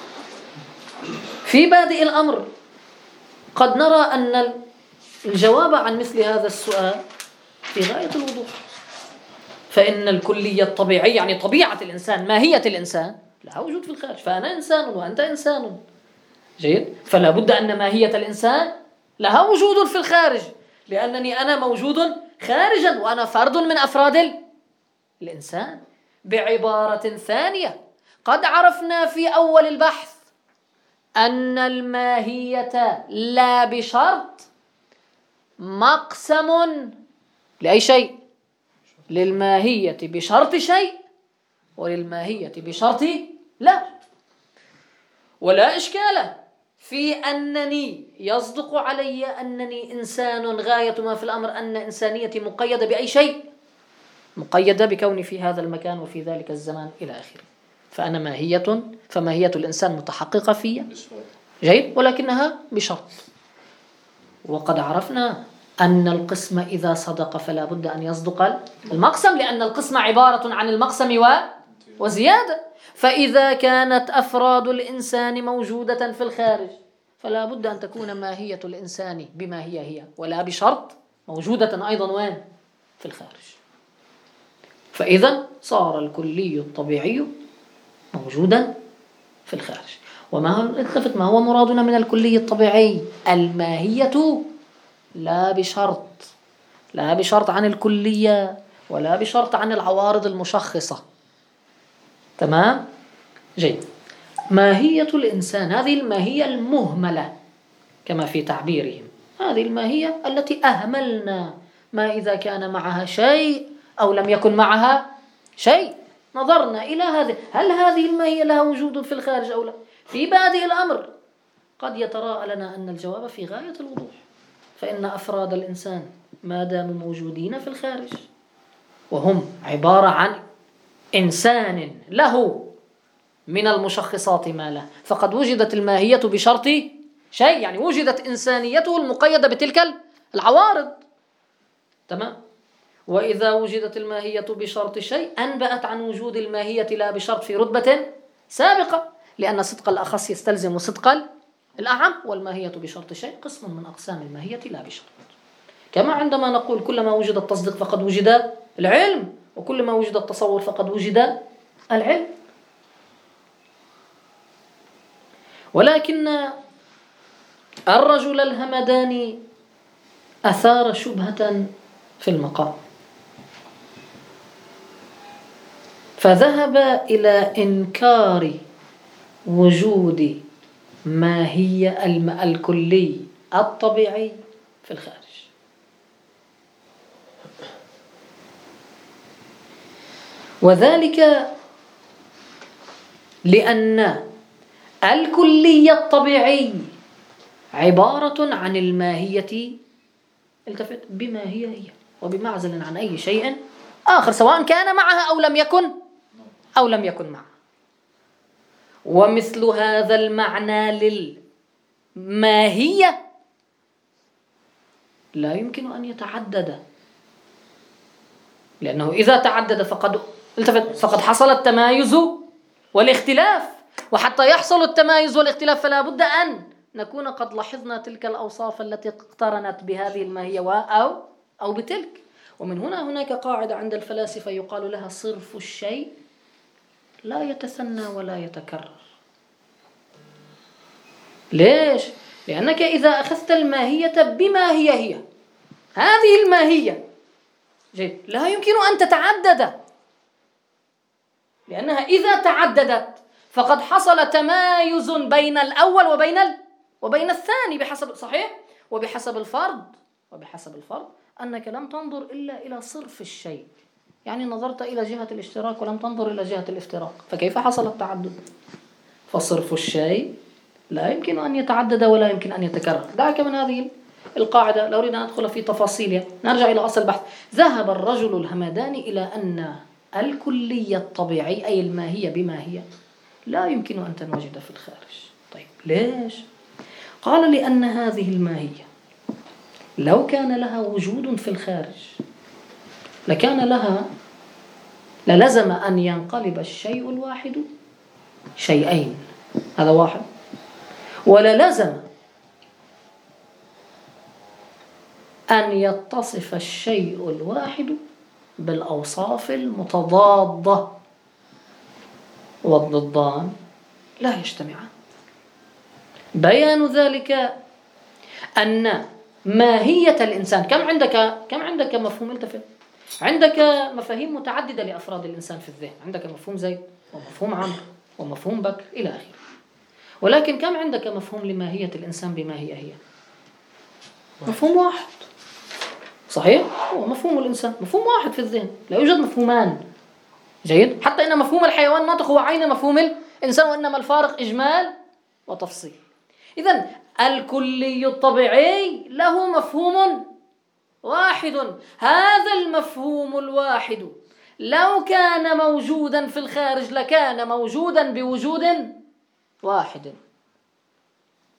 في بادئ الأمر، قد نرى أن الجواب عن مثل هذا السؤال في غاية الوضوح، فإن الكلية الطبيعية يعني طبيعة الإنسان، ماهية الإنسان، لها وجود في الخارج، فأنا إنسان وأنت إنسان. جيد. فلا بد أن ماهية الإنسان لها وجود في الخارج، لأنني أنا موجود خارجا وأنا فرد من أفراد الإنسان. بعبارة ثانية، قد عرفنا في أول البحث أن الماهية لا بشرط مقسم لأي شيء، للماهية بشرط شيء وللماهية بشرط لا. ولا إشكال في أنني يصدق علي أنني إنسان، غاية ما في الأمر أن إنسانيتي مقيدة بأي شيء، مقيدة بكوني في هذا المكان وفي ذلك الزمان إلى آخره. فأنا ماهية، فماهية الإنسان متحققة في جيد، ولكنها بشرط. وقد عرفنا أن القسم إذا صدق فلا بد أن يصدق المقسم، لأن القسم عبارة عن المقسم وزيادة. فإذا كانت أفراد الإنسان موجودة في الخارج فلا بد أن تكون ماهية الإنسان بما هي هي، ولا بشرط موجودة أيضا وين؟ في الخارج. فإذا صار الكلي الطبيعي موجودا في الخارج. وما هو التفت ما هو مرادنا من الكلي الطبيعي؟ الماهية لا بشرط، لا بشرط عن الكلية ولا بشرط عن العوارض المشخصة. تمام؟ جيد. ماهية الإنسان هذه الماهية المهملة كما في تعبيرهم، هذه الماهية التي أهملنا ما إذا كان معها شيء أو لم يكن معها شيء. نظرنا إلى هذه، هل هذه الماهية لها وجود في الخارج أو لا؟ في بادئ الأمر قد يتراءى لنا أن الجواب في غاية الوضوح، فإن أفراد الإنسان ما داموا موجودين في الخارج وهم عبارة عن إنسان له من المشخصات ما له، فقد وجدت الماهية بشرط شيء، يعني وجدت إنسانيته المقيدة بتلك العوارض. تمام؟ وإذا وجدت الماهية بشرط شيء أنبأت عن وجود الماهية لا بشرط في رتبة سابقة، لأن صدق الأخص يستلزم صدق الأعم، والماهية بشرط شيء قسم من أقسام الماهية لا بشرط. كما عندما نقول كلما وجد التصديق فقد وجد العلم، وكلما وجد التصور فقد وجد العلم. ولكن الرجل الهمداني أثار شبهة في المقام، فذهب إلى إنكار وجود ماهية الكلي الطبيعي في الخارج. وذلك لأن الكلي الطبيعي عبارة عن الماهية التفت بما هي هي وبمعزل عن أي شيء آخر، سواء كان معها أو لم يكن أو لم يكن معها. ومثل هذا المعنى للماهية لا يمكن أن يتعدد، لأنه إذا تعدد فقد التفت فقد حصل التمايز والاختلاف، وحتى يحصل التمايز والاختلاف فلا بد أن نكون قد لاحظنا تلك الأوصاف التي اقترنت بهذه الماهية أو أو بتلك. ومن هنا هناك قاعدة عند الفلاسفة يقال لها صرف الشيء لا يتثنى ولا يتكرر. ليش؟ لأنك إذا أخذت الماهية بما هي هي، هذه الماهية جيد لا يمكن أن تتعدد، لأنها إذا تعددت فقد حصل تمايز بين الأول وبين ال... وبين الثاني بحسب صحيح وبحسب الفرض وبحسب الفرض أنك لم تنظر إلا إلى صرف الشيء، يعني نظرت إلى جهة الاشتراك ولم تنظر إلى جهة الافتراق، فكيف حصل التعدد؟ فصرف الشيء لا يمكن أن يتعدد ولا يمكن أن يتكرر. دعك من هذه القاعدة، لو أريد أن أدخل في تفاصيلها نرجع إلى أصل البحث. ذهب الرجل الهمداني إلى أن الكلية الطبيعي أي الماهية بما هي لا يمكن أن تنوجد في الخارج. طيب ليش؟ قال لأن هذه الماهية لو كان لها وجود في الخارج لكان لها للزم أن ينقلب الشيء الواحد شيئين، هذا واحد، وللزم أن يتصف الشيء الواحد بالأوصاف المتضادة، والضدان لا يجتمعان. بيان ذلك أن ماهية الإنسان كم عندك كم عندك مفهوم التفت، عندك مفاهيم متعددة لأفراد الإنسان في الذهن، عندك مفهوم زيد ومفهوم عمرو ومفهوم بكر إلى آخره، ولكن كم عندك مفهوم لماهية الإنسان بما هي هي؟ مفهوم واحد صحيح، هو مفهوم الإنسان مفهوم واحد في الذهن، لا يوجد مفهومان. جيد، حتى إن مفهوم الحيوان ناطق هو عين مفهوم الإنسان، وإنما الفارق إجمال وتفصيل. إذن الكلي الطبيعي له مفهوم واحد، هذا المفهوم الواحد لو كان موجودا في الخارج لكان موجودا بوجود واحد.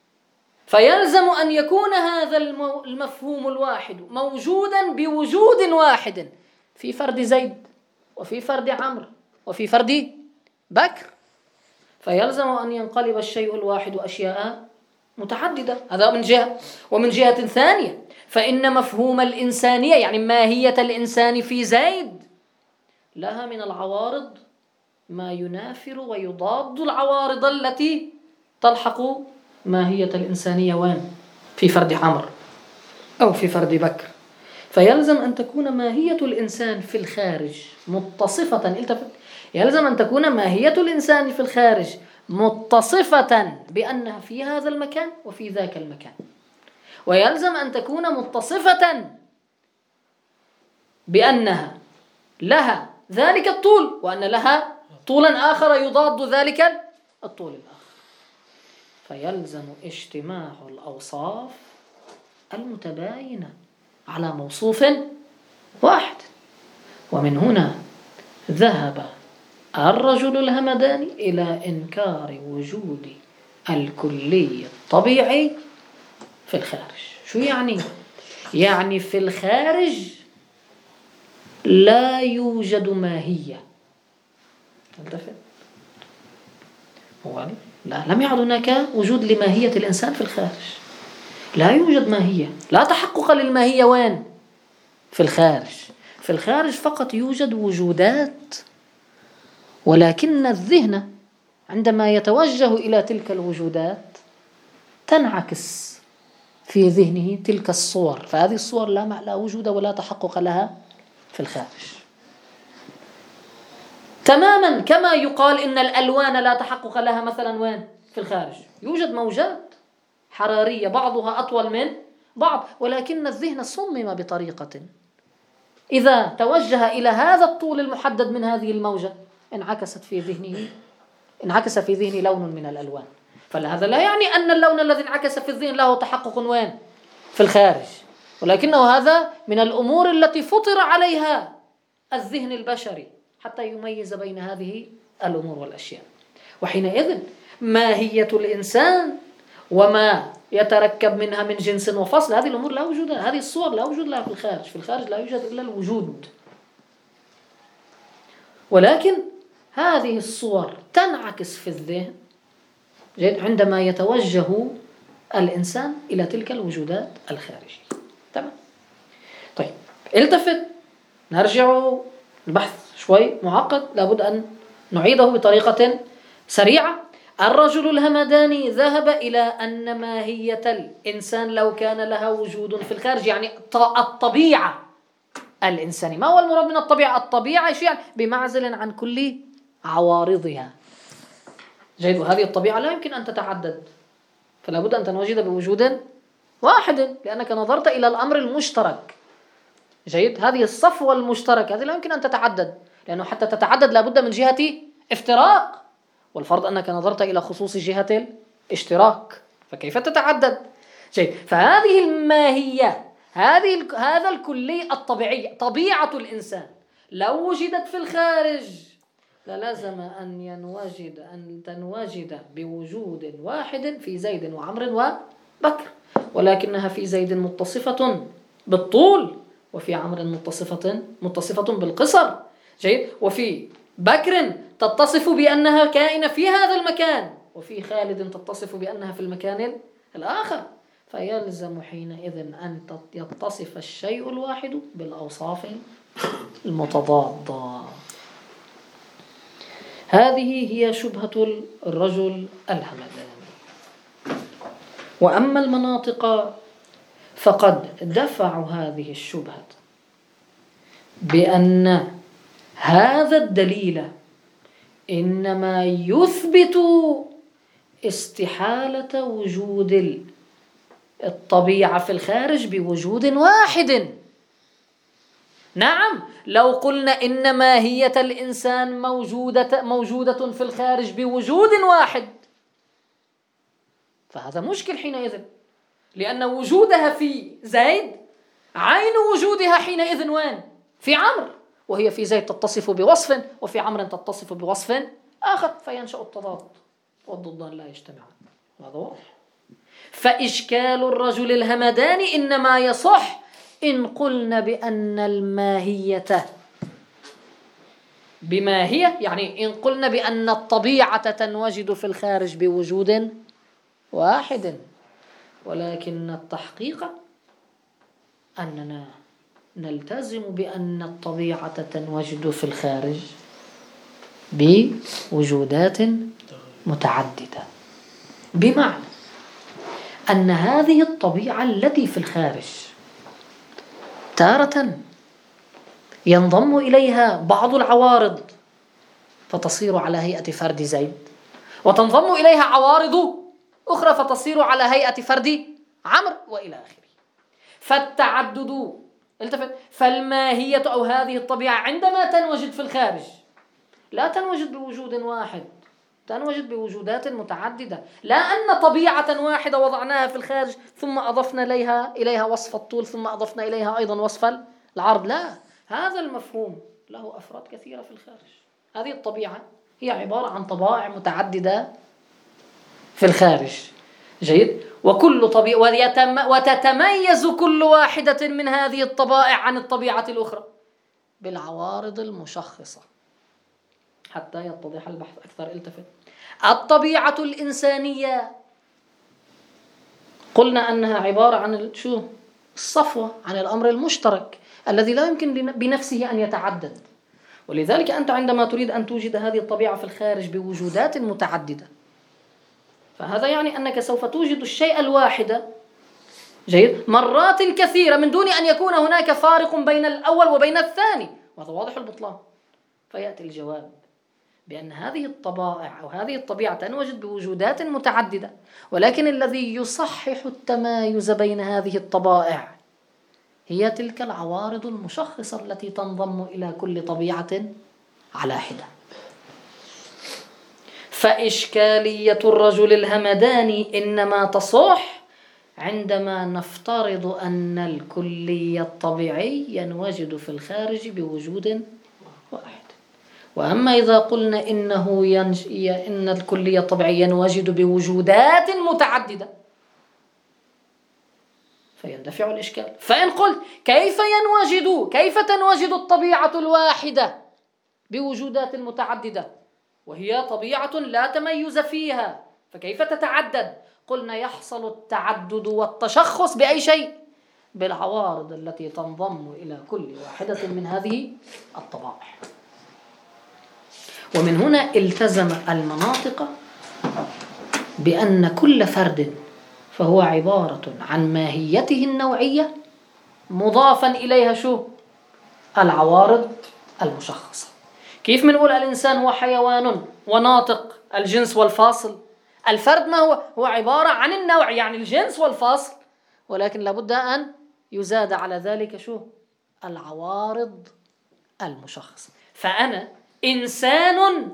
فيلزم أن يكون هذا المفهوم الواحد موجودا بوجود واحد في فرد زيد وفي فرد عمرو وفي فرد بكر، فيلزم أن ينقلب الشيء الواحد أشياء متعددة. هذا من جهة. ومن جهة ثانية فإن مفهوم الإنسانية يعني ماهية الإنسان في زيد لها من العوارض ما ينافر ويضاد العوارض التي تلحق ماهية الإنسانية وين؟ في فرد عمرو أو في فرد بكر. فيلزم أن تكون ماهية الإنسان في الخارج متصفة، يلزم أن تكون ماهية الإنسان في الخارج متصفة بأنها في هذا المكان وفي ذاك المكان، ويلزم أن تكون متصفة بأنها لها ذلك الطول وأن لها طولا آخر يضاد ذلك الطول الآخر. فيلزم اجتماع الأوصاف المتباينة على موصوف واحد. ومن هنا ذهب الرجل الهمداني إلى إنكار وجود الكلي الطبيعي في الخارج. شو يعني؟ يعني في الخارج لا يوجد ماهية. انتفع؟ هو لا لم يعد هناك وجود لماهية الإنسان في الخارج، لا يوجد ماهية، لا تحقق للماهية وين؟ في الخارج. في الخارج فقط يوجد وجودات، ولكن الذهن عندما يتوجه إلى تلك الوجودات تنعكس في ذهنه تلك الصور، فهذه الصور لا لا وجود ولا تحقق لها في الخارج. تماما كما يقال إن الألوان لا تحقق لها مثلا وين؟ في الخارج. يوجد موجات حرارية بعضها أطول من بعض، ولكن الذهن صمم بطريقة إذا توجه إلى هذا الطول المحدد من هذه الموجة انعكست في ذهنه انعكس في ذهنه لون من الألوان. فهذا لا يعني أن اللون الذي انعكس في الذهن له تحقق وين؟ في الخارج، ولكنه هذا من الأمور التي فطر عليها الذهن البشري حتى يميز بين هذه الأمور والأشياء. وحينئذ ماهية الإنسان وما يتركب منها من جنس وفصل هذه الأمور لا وجود لها، هذه الصور لا وجود لها في الخارج. في الخارج لا يوجد إلا الوجود، ولكن هذه الصور تنعكس في الذهن عندما يتوجه الإنسان إلى تلك الوجودات الخارجية. تمام. طيب التفت، نرجع البحث شوي معقد، لابد أن نعيده بطريقة سريعة. الرجل الهمداني ذهب إلى أن ماهية الإنسان لو كان لها وجود في الخارج يعني الطبيعة الإنسانية. ما هو المراد من الطبيعة؟ الطبيعة شيء يعني بمعزل عن كل عوارضها. جيد. وهذه الطبيعة لا يمكن أن تتعدد، فلا بد أن تنوجد بوجود واحد لأنك نظرت إلى الأمر المشترك. جيد. هذه الصفوة المشتركة هذه لا يمكن أن تتعدد، لأنه حتى تتعدد لا بد من جهة افتراق، والفرض أنك نظرت إلى خصوص جهة الاشتراك، فكيف تتعدد؟ جيد. فهذه الماهية هذه هذا الكلي الطبيعي طبيعة الإنسان لو وجدت في الخارج للازم أن ينوجد أن تنوجد بوجود واحد في زيد وعمر وبكر، ولكنها في زيد متصفة بالطول، وفي عمر متصفة متصفة بالقصر. جيد. وفي بكر تتصف بأنها كائنة في هذا المكان، وفي خالد تتصف بأنها في المكان الآخر. فيلزم حينئذ أن يتصف الشيء الواحد بالأوصاف المتضادة. هذه هي شبهة الرجل الهمداني. وأما المناطق فقد دفعوا هذه الشبهة بأن هذا الدليل إنما يثبت استحالة وجود الطبيعة في الخارج بوجود واحد. نعم، لو قلنا إن ماهية الإنسان موجودة موجودة في الخارج بوجود واحد فهذا مشكل حينئذ، لأن وجودها في زيد عين وجودها حينئذ وين؟ في عمرو، وهي في زيد تتصف بوصف وفي عمرو تتصف بوصف آخر، فينشأ التضاد والضدان لا يجتمعان. هذا واضح. فإشكال الرجل الهمداني إنما يصح إن قلنا بأن الماهية بماهية، يعني إن قلنا بأن الطبيعة تنوجد في الخارج بوجود واحد، ولكن التحقيق أننا نلتزم بأن الطبيعة تنوجد في الخارج بوجودات متعددة، بمعنى أن هذه الطبيعة التي في الخارج تارة ينضم إليها بعض العوارض فتصير على هيئة فرد زيد، وتنضم إليها عوارض أخرى فتصير على هيئة فرد عمرو وإلى آخره. فالتعدد التفت، فالماهية أو هذه الطبيعة عندما تنوجد في الخارج لا تنوجد بوجود واحد، تنوجد بوجودات متعددة، لا أن طبيعة واحدة وضعناها في الخارج ثم أضفنا إليها إليها وصف الطول ثم أضفنا إليها أيضا وصف العرض، لا، هذا المفهوم له أفراد كثيرة في الخارج. هذه الطبيعة هي عبارة عن طبائع متعددة في الخارج، جيد، وكل طبيعة ويتم وتتميز كل واحدة من هذه الطبائع عن الطبيعة الأخرى بالعوارض المشخصة. حتى يتضح البحث أكثر التفت، الطبيعة الإنسانية قلنا أنها عبارة عن شو؟ الصفوة، عن الأمر المشترك الذي لا يمكن بنفسه أن يتعدد. ولذلك أنت عندما تريد أن توجد هذه الطبيعة في الخارج بوجودات متعددة، فهذا يعني أنك سوف توجد الشيء الواحد، جيد، مرات كثيرة من دون أن يكون هناك فارق بين الأول وبين الثاني، وهذا واضح البطلان. فيأتي الجواب بأن هذه الطبائع أو هذه الطبيعة تنوجد بوجودات متعددة، ولكن الذي يصحح التمايز بين هذه الطبائع هي تلك العوارض المشخصة التي تنضم إلى كل طبيعة على حدة. فإشكالية الرجل الهمداني إنما تصح عندما نفترض أن الكلي الطبيعي ينوجد في الخارج بوجود واحد. وأما إذا قلنا إنه ينج... إن الكلي الطبيعي ينوجد بوجودات متعددة فيندفع الإشكال. فإن قلت كيف ينوجد كيف تنوجد الطبيعة الواحدة بوجودات متعددة وهي طبيعة لا تميز فيها، فكيف تتعدد؟ قلنا يحصل التعدد والتشخص بأي شيء؟ بالعوارض التي تنضم إلى كل واحدة من هذه الطبائع. ومن هنا التزم المناطق بأن كل فرد فهو عبارة عن ماهيته النوعية مضافا إليها شو؟ العوارض المشخصة. كيف منقول الإنسان هو حيوان وناطق الجنس والفاصل؟ الفرد ما هو؟ هو عبارة عن النوع يعني الجنس والفاصل، ولكن لابد أن يزاد على ذلك شو؟ العوارض المشخصة. فأنا إنسان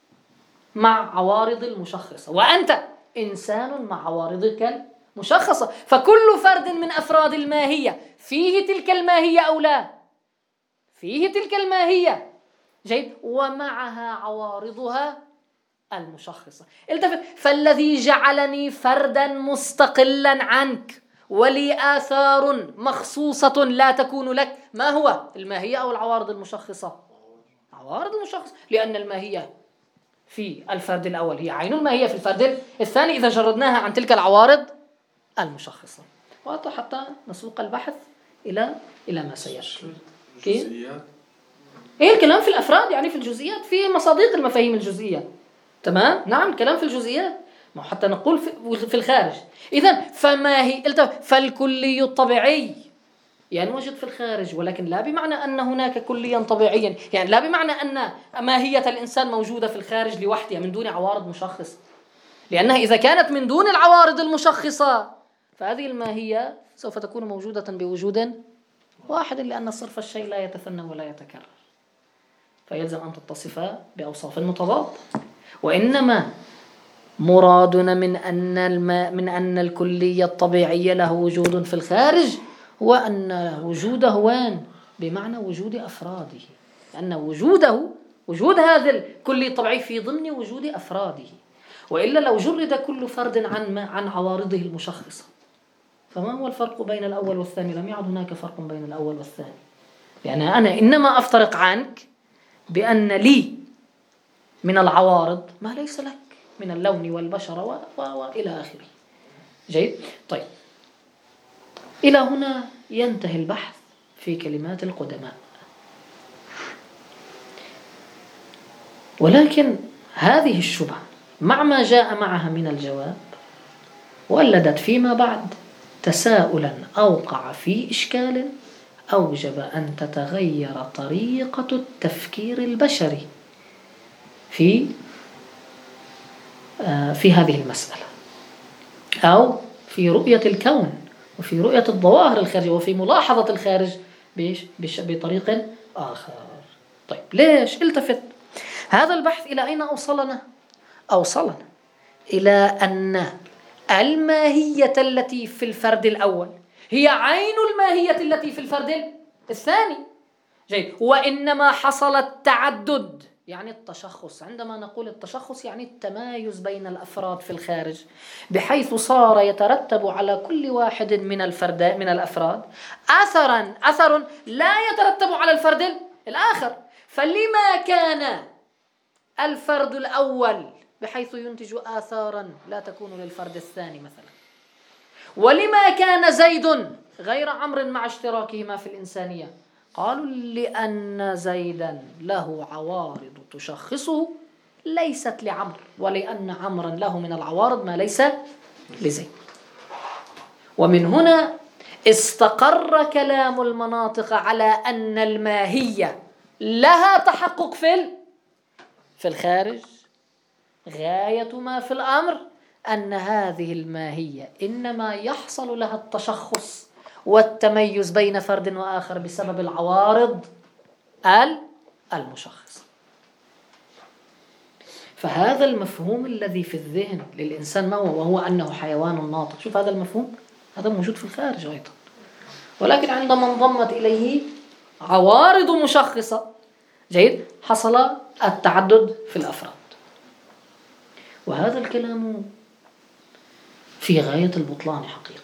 مع عوارض المشخصة، وأنت إنسان مع عوارضك المشخصة، فكل فرد من أفراد الماهية فيه تلك الماهية أو لا؟ فيه تلك الماهية، جيد، ومعها عوارضها المشخصة. التفت، فالذي جعلني فردا مستقلا عنك ولي آثار مخصوصة لا تكون لك ما هو؟ الماهية أو العوارض المشخصة؟ عوارض المشخصة، لأن الماهية في الفرد الأول هي عين الماهية في الفرد الثاني إذا جردناها عن تلك العوارض المشخصة. وحتى نسوق البحث إلى إلى ما سيأتي. كيف؟ إيه الكلام في الأفراد يعني في الجزئيات، في مصادق المفاهيم الجزئية، تمام؟ نعم الكلام في الجزئيات، ما حتى نقول في, في الخارج. إذن فما هي؟ فالكلي الطبيعي ينوجد في الخارج، ولكن لا بمعنى أن هناك كليا طبيعيا، يعني لا بمعنى أن ماهية الإنسان موجودة في الخارج لوحدها من دون عوارض مشخصة، لأنها إذا كانت من دون العوارض المشخصة فهذه الماهية سوف تكون موجودة بوجود واحد، لأن صرف الشيء لا يتثنى ولا يتكرر، فيلزم أن تتصف بأوصاف متضادة. وإنما مرادنا من أن الماء من أن الكلية الطبيعية له وجود في الخارج هو أن وجوده وين؟ بمعنى وجود أفراده، لأن وجوده وجود هذا الكلي الطبيعي في ضمن وجود أفراده، وإلا لو جرد كل فرد عن عن عوارضه المشخصة، فما هو الفرق بين الأول والثاني؟ لم يعد هناك فرق بين الأول والثاني، لأن أنا إنما أفترق عنك بأن لي من العوارض ما ليس لك من اللون والبشرة وإلى آخره. جيد؟ طيب، إلى هنا ينتهي البحث في كلمات القدماء. ولكن هذه الشبهة مع ما جاء معها من الجواب ولدت فيما بعد تساؤلا أوقع في إشكال أوجب أن تتغير طريقة التفكير البشري في في هذه المسألة، أو في رؤية الكون وفي رؤية الظواهر الخارجية وفي ملاحظة الخارج بطريق آخر. طيب، ليش؟ التفت. هذا البحث إلى أين أوصلنا؟ أوصلنا إلى أن الماهية التي في الفرد الأول هي عين الماهية التي في الفرد الثاني. جيد. وإنما حصل التعدد، يعني التشخص. عندما نقول التشخص يعني التمايز بين الأفراد في الخارج، بحيث صار يترتب على كل واحد من الفرد من الأفراد أثرا أثر لا يترتب على الفرد الآخر. فلما كان الفرد الأول بحيث ينتج آثارا لا تكون للفرد الثاني مثلا؟ ولما كان زيد غير عمرو مع اشتراكهما في الإنسانية؟ قالوا لأن زيدا له عوارض تشخصه ليست لعمرو، ولأن عمرا له من العوارض ما ليس لزيد. ومن هنا استقر كلام المناطق على أن الماهية لها تحقق في في الخارج. غاية ما في الأمر أن هذه الماهية إنما يحصل لها التشخص والتميز بين فرد وآخر بسبب العوارض المشخصة. فهذا المفهوم الذي في الذهن للإنسان ما هو؟ وهو أنه حيوان ناطق. شوف هذا المفهوم، هذا موجود في الخارج أيضا، ولكن عندما انضمت إليه عوارض مشخصة، جيد، حصل التعدد في الأفراد. وهذا الكلام في غاية البطلان حقيقة.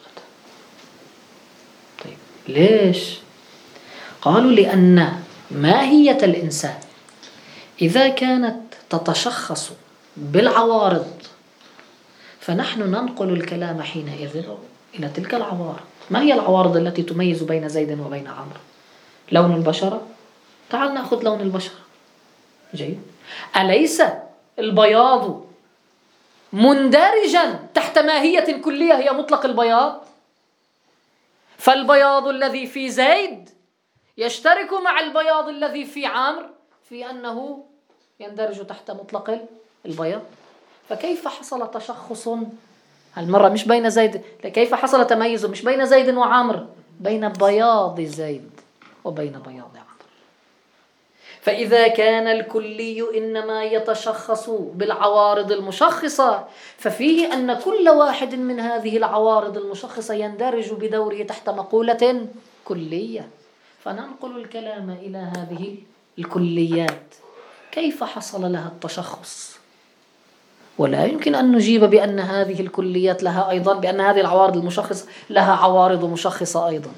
طيب، ليش؟ قالوا لأن ماهية الإنسان إذا كانت تتشخص بالعوارض فنحن ننقل الكلام حينئذ إلى تلك العوارض. ما هي العوارض التي تميز بين زيد وبين عمرو؟ لون البشرة. تعال نأخذ لون البشرة. جيد. أليس البياض مندرجا تحت ماهية كلية هي مطلق البياض؟ فالبياض الذي في زيد يشترك مع البياض الذي في عمرو في أنه يندرج تحت مطلق البياض. فكيف حصل تشخص هالمرة مش بين زيد، كيف حصل تميز مش بين زيد وعمرو، بين بياض زيد وبين بياض عمرو؟ فإذا كان الكلي إنما يتشخص بالعوارض المشخصة ففيه أن كل واحد من هذه العوارض المشخصة يندرج بدوره تحت مقولة كلية. فننقل الكلام إلى هذه الكليات، كيف حصل لها التشخص؟ ولا يمكن أن نجيب بأن هذه الكليات لها أيضا، بأن هذه العوارض المشخصة لها عوارض مشخصة أيضا،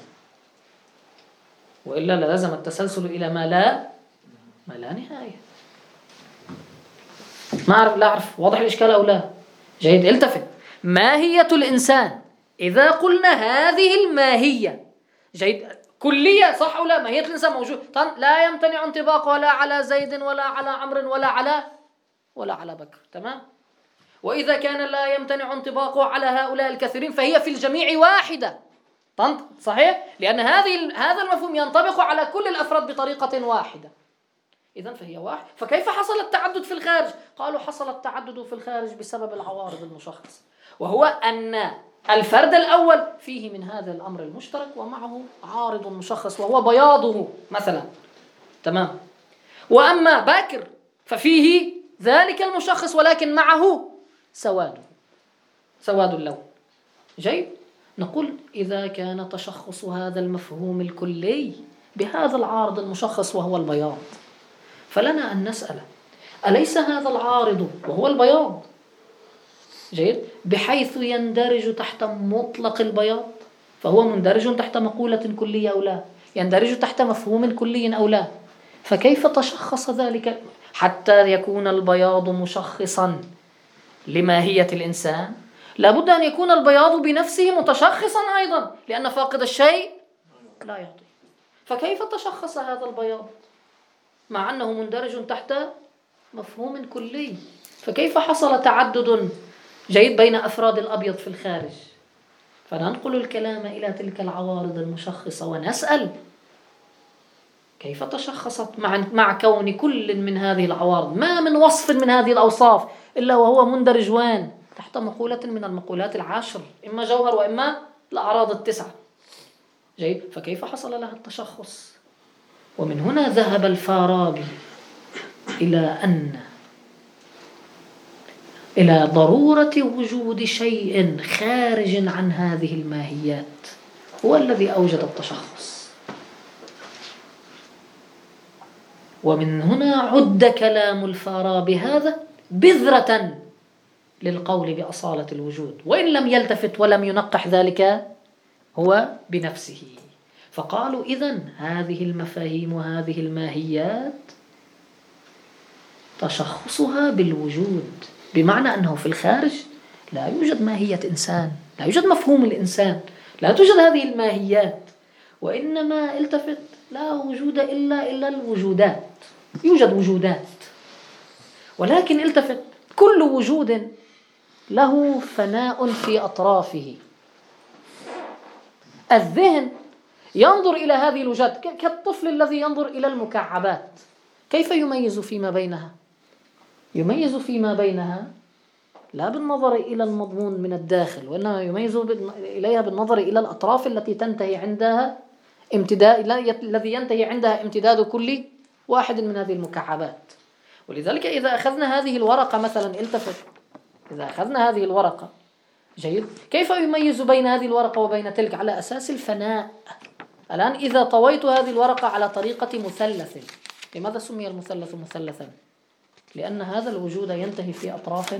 وإلا لازم التسلسل إلى ما لا ما لا نهاية. ما أعرف لا أعرف واضح الإشكال أو لا؟ جيد. التفت. ماهية الإنسان إذا قلنا هذه الماهية، جيد، كلية صح أو لا؟ ماهية الإنسان موجود، لا يمتنع انطباقه لا على زيد ولا على عمرو ولا على ولا على بكر، تمام؟ وإذا كان لا يمتنع انطباقه على هؤلاء الكثيرين فهي في الجميع واحدة، صحيح؟ لأن هذه هذا المفهوم ينطبق على كل الأفراد بطريقة واحدة. إذن فهي واحد. فكيف حصل التعدد في الخارج؟ قالوا حصل التعدد في الخارج بسبب العوارض المشخصة، وهو أن الفرد الأول فيه من هذا الأمر المشترك ومعه عارض مشخص وهو بياضه مثلا، تمام؟ وأما باكر ففيه ذلك المشخص ولكن معه سواده، سواد اللون. جيد. نقول إذا كان تشخص هذا المفهوم الكلي بهذا العارض المشخص وهو البياض، فلنا أن نسأل أليس هذا العارض وهو البياض جيد، بحيث يندرج تحت مطلق البياض، فهو مندرج تحت مقولة كلية أو لا، يندرج تحت مفهوم كلي أو لا. فكيف تشخص ذلك حتى يكون البياض مشخصا لماهية الإنسان؟ لابد أن يكون البياض بنفسه متشخصا أيضا، لأن فاقد الشيء لا يعطي. فكيف تشخص هذا البياض مع أنه مندرج تحت مفهوم كلي؟ فكيف حصل تعدد جيد بين أفراد الأبيض في الخارج؟ فننقل الكلام إلى تلك العوارض المشخصة ونسأل كيف تشخصت مع, مع كون كل من هذه العوارض ما من وصف من هذه الأوصاف إلا وهو مندرج وين؟ تحت مقولة من المقولات العشر، إما جوهر وإما الأعراض التسعة. جيد، فكيف حصل لها التشخص؟ ومن هنا ذهب الفارابي إلى أن إلى ضرورة وجود شيء خارج عن هذه الماهيات هو الذي أوجد التشخص. ومن هنا عد كلام الفارابي هذا بذرة للقول بأصالة الوجود، وإن لم يلتفت ولم ينقح ذلك هو بنفسه. فقالوا إذن هذه المفاهيم وهذه الماهيات تشخصها بالوجود، بمعنى أنه في الخارج لا يوجد ماهية إنسان، لا يوجد مفهوم الإنسان، لا توجد هذه الماهيات، وإنما التفت لا وجود إلا إلا الوجودات. يوجد وجودات، ولكن التفت كل وجود له فناء في أطرافه. الذهن ينظر إلى هذه الوجودات كالطفل الذي ينظر إلى المكعبات، كيف يميز فيما بينها؟ يميز فيما بينها لا بالنظر إلى المضمون من الداخل، وإنما يميز إليها بالنظر إلى الأطراف التي تنتهي عندها امتداد الذي ينتهي عندها امتداد كل واحد من هذه المكعبات. ولذلك إذا أخذنا هذه الورقة مثلا، التفت، إذا أخذنا هذه الورقة جيد، كيف يميز بين هذه الورقة وبين تلك؟ على أساس الفناء. الآن إذا طويت هذه الورقة على طريقة مثلث، لماذا سمي المثلث مثلثا؟ لأن هذا الوجود ينتهي في أطراف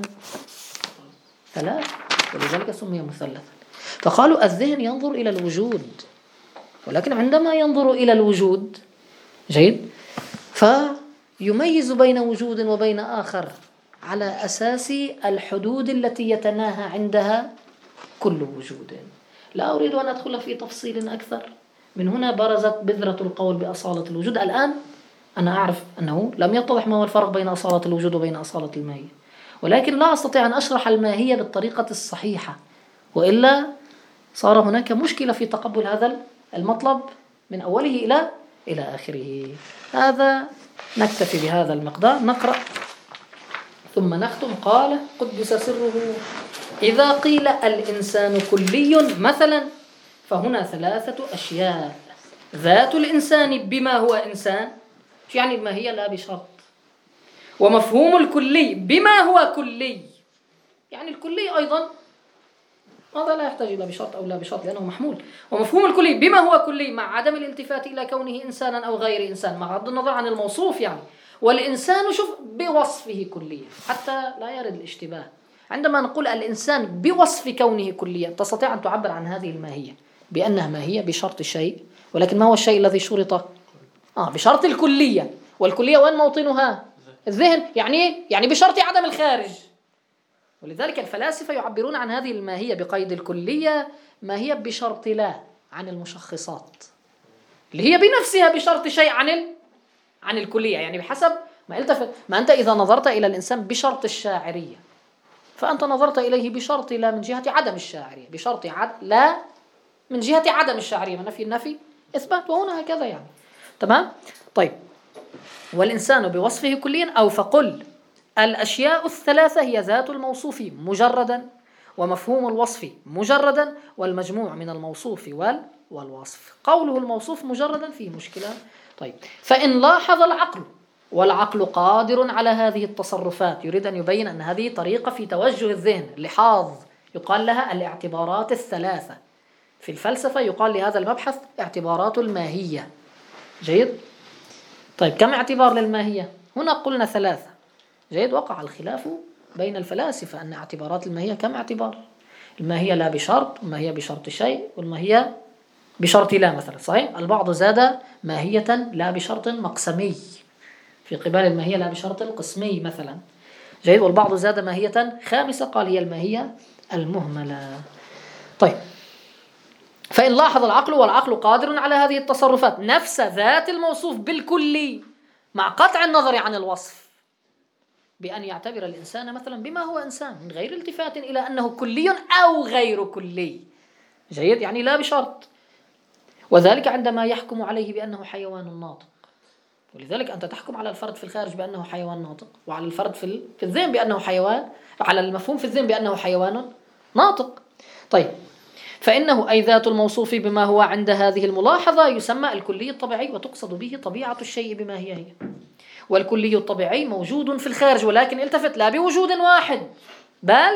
ثلاث، ولذلك سمي مثلثا. فقالوا الذهن ينظر إلى الوجود، ولكن عندما ينظر إلى الوجود جيد فيميز بين وجود وبين آخر على أساس الحدود التي يتناهى عندها كل وجود. لا أريد أن أدخل في تفصيل أكثر. من هنا برزت بذرة القول بأصالة الوجود. الآن أنا أعرف أنه لم يتضح ما هو الفرق بين أصالة الوجود وبين أصالة الماهية، ولكن لا أستطيع أن أشرح الماهية بالطريقة الصحيحة، وإلا صار هناك مشكلة في تقبل هذا المطلب من أوله إلى إلى آخره. هذا نكتفي بهذا المقدار، نقرأ ثم نختم. قال قدس سره: إذا قيل الإنسان كلي مثلا فهنا ثلاثة أشياء: ذات الإنسان بما هو إنسان، يعني ما هي لا بشرط، ومفهوم الكلي بما هو كلي، يعني الكلي أيضا هذا لا يحتاج إلى بشرط أو لا بشرط لأنه محمول، ومفهوم الكلي بما هو كلي مع عدم الالتفات إلى كونه إنسانا أو غير إنسان مع غض النظر عن الموصوف يعني. والإنسان شوف بوصفه كليا حتى لا يرد الاشتباه. عندما نقول الإنسان بوصف كونه كليا تستطيع أن تعبر عن هذه الماهية بأنها ماهية بشرط شيء، ولكن ما هو الشيء الذي شرط؟ آه بشرط الكلية. والكلية وين موطنها؟ الذهن. يعني يعني بشرط عدم الخارج. ولذلك الفلاسفة يعبرون عن هذه الماهية بقيد الكلية ماهية بشرط لا عن المشخصات، اللي هي بنفسها بشرط شيء عن ال... عن الكلية، يعني بحسب ما التفت. ما أنت إذا نظرت إلى الإنسان بشرط الشاعرية فأنت نظرت إليه بشرط لا من جهة عدم الشاعرية، بشرط عد... لا من جهة عدم الشاعرية، من نفي النفي إثبات، وهنا هكذا يعني. تمام؟ طيب، والإنسان بوصفه كليا، أو فقل الأشياء الثلاثة هي ذات الموصوف مجردا، ومفهوم الوصف مجردا، والمجموع من الموصوف وال... والوصف. قوله الموصوف مجردا فيه مشكلة. طيب، فإن لاحظ العقل، والعقل قادر على هذه التصرفات، يريد أن يبين أن هذه طريقة في توجه الذهن، لحاظ يقال لها الاعتبارات الثلاثة. في الفلسفة يقال لهذا المبحث اعتبارات الماهية. جيد؟ طيب، كم اعتبار للماهية؟ هنا قلنا ثلاثة. جيد؟ وقع الخلاف بين الفلاسفة أن اعتبارات الماهية كم اعتبار؟ الماهية لا بشرط، والماهية بشرط شيء، والماهية بشرط لا مثلا. صحيح؟ البعض زاد ماهية لا بشرط مقسمي في قبال الماهية لا بشرط القسمي مثلا. جيد. والبعض زاد ماهية خامسة قال هي الماهية المهملة. طيب، فإن لاحظ العقل، والعقل قادر على هذه التصرفات، نفس ذات الموصوف بالكلي مع قطع النظر عن الوصف، بأن يعتبر الإنسان مثلا بما هو إنسان من غير التفات إلى أنه كلي أو غير كلي. جيد. يعني لا بشرط. وذلك عندما يحكم عليه بأنه حيوان ناطق. ولذلك أنت تحكم على الفرد في الخارج بأنه حيوان ناطق، وعلى الفرد في في الذهن بأنه حيوان، على المفهوم في الذهن بأنه حيوان ناطق. طيب، فإنه أي ذات الموصوف بما هو عند هذه الملاحظة يسمى الكلي الطبيعي، وتقصد به طبيعة الشيء بما هي هي. والكلي الطبيعي موجود في الخارج، ولكن التفت لا بوجود واحد بل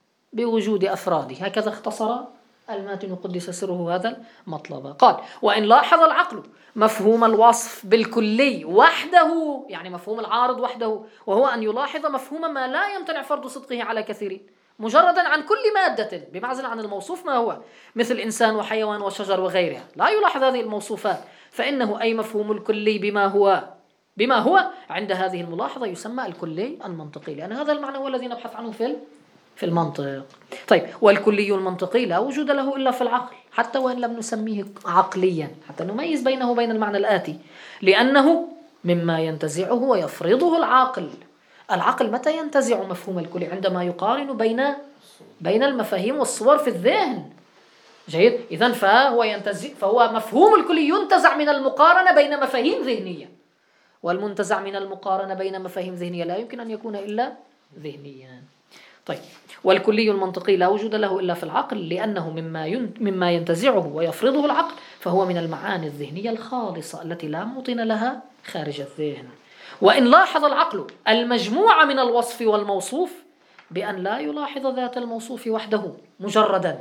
بوجود أفراد. هكذا اختصر الماتن قدس سره هذا المطلب. قال: وإن لاحظ العقل مفهوم الوصف بالكلي وحده، يعني مفهوم العارض وحده، وهو أن يلاحظ مفهوم ما لا يمتنع فرض صدقه على كثيرين مجردا عن كل مادة بمعزل عن الموصوف ما هو، مثل إنسان وحيوان وشجر وغيرها، لا يلاحظ هذه الموصوفات، فإنه أي مفهوم الكلي بما هو بما هو عند هذه الملاحظة يسمى الكلي المنطقي، لأن هذا المعنى هو الذي نبحث عنه في في المنطق. طيب، والكلي المنطقي لا وجود له إلا في العقل، حتى وإن لم نسميه عقليا، حتى نميز بينه وبين المعنى الآتي، لأنه مما ينتزعه ويفرضه العاقل. العقل متى ينتزع مفهوم الكلي؟ عندما يقارن بين بين المفاهيم والصور في الذهن. جيد. إذن فهو ينتزع، فهو مفهوم الكلي ينتزع من المقارنة بين مفاهيم ذهنية، والمنتزع من المقارنة بين مفاهيم ذهنية لا يمكن أن يكون إلا ذهنيا. طيب، والكلي المنطقي لا وجود له إلا في العقل، لأنه مما مما ينتزعه ويفرضه العقل، فهو من المعاني الذهنية الخالصة التي لا موطن لها خارج الذهن. وإن لاحظ العقل المجموعة من الوصف والموصوف بأن لا يلاحظ ذات الموصوف وحده مجردا،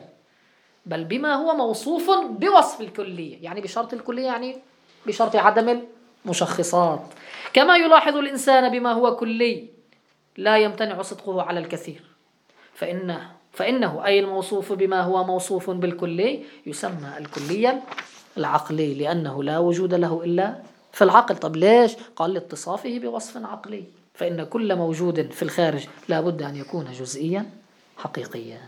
بل بما هو موصوف بوصف الكلية، يعني بشرط الكلية، يعني بشرط عدم المشخصات، كما يلاحظ الإنسان بما هو كلي لا يمتنع صدقه على الكثير، فإنه, فإنه أي الموصوف بما هو موصوف بالكلي يسمى الكلية العقلي، لأنه لا وجود له إلا في العقل. طب ليش؟ قال: لاتصافه بوصف عقلي، فإن كل موجود في الخارج لا بد أن يكون جزئيا حقيقيا.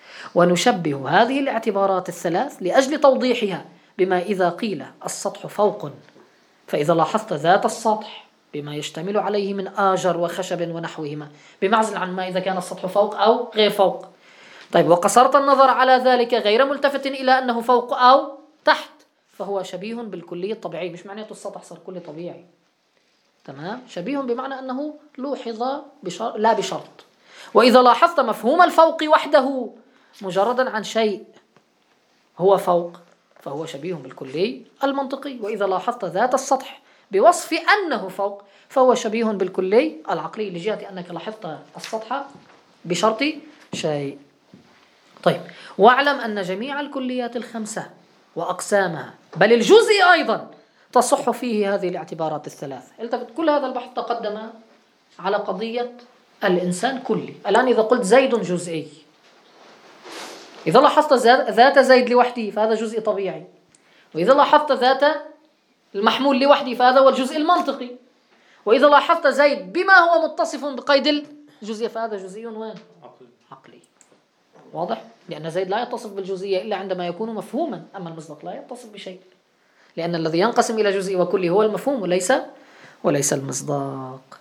ونشبه هذه الاعتبارات الثلاث لأجل توضيحها بما إذا قيل السطح فوق، فإذا لاحظت ذات السطح بما يشتمل عليه من آجر وخشب ونحوهما، بمعزل عن ما إذا كان السطح فوق أو غير فوق. طيب، وقصرت النظر على ذلك غير ملتفت إلى أنه فوق أو تحت، فهو شبيه بالكلي الطبيعي. مش معناته السطح صار كلي طبيعي، تمام؟ شبيه بمعنى أنه لوحظ بشر... لا بشرط. وإذا لاحظت مفهوم الفوق وحده مجردا عن شيء هو فوق، فهو شبيه بالكلي المنطقي. وإذا لاحظت ذات السطح بوصف أنه فوق، فهو شبيه بالكلي العقلي، لجهة أنك لاحظت السطح بشرط شيء. طيب، واعلم أن جميع الكليات الخمسة وأقسامها، بل الجزء أيضا، تصح فيه هذه الاعتبارات الثلاث. التفت، كل هذا البحث تقدم على قضية الإنسان كلي. الآن إذا قلت زيد جزئي، إذا لاحظت ذات زيد لوحده فهذا جزء طبيعي، وإذا لاحظت ذات المحمول لوحده فهذا هو الجزء المنطقي، وإذا لاحظت زيد بما هو متصف بقيد الجزئية فهذا جزئي وين؟ عقلي. واضح؟ لأن زيد لا يتصف بالجزئية إلا عندما يكون مفهوما، أما المصداق لا يتصف بشيء، لأن الذي ينقسم إلى جزئي وكلي هو المفهوم وليس وليس المصداق.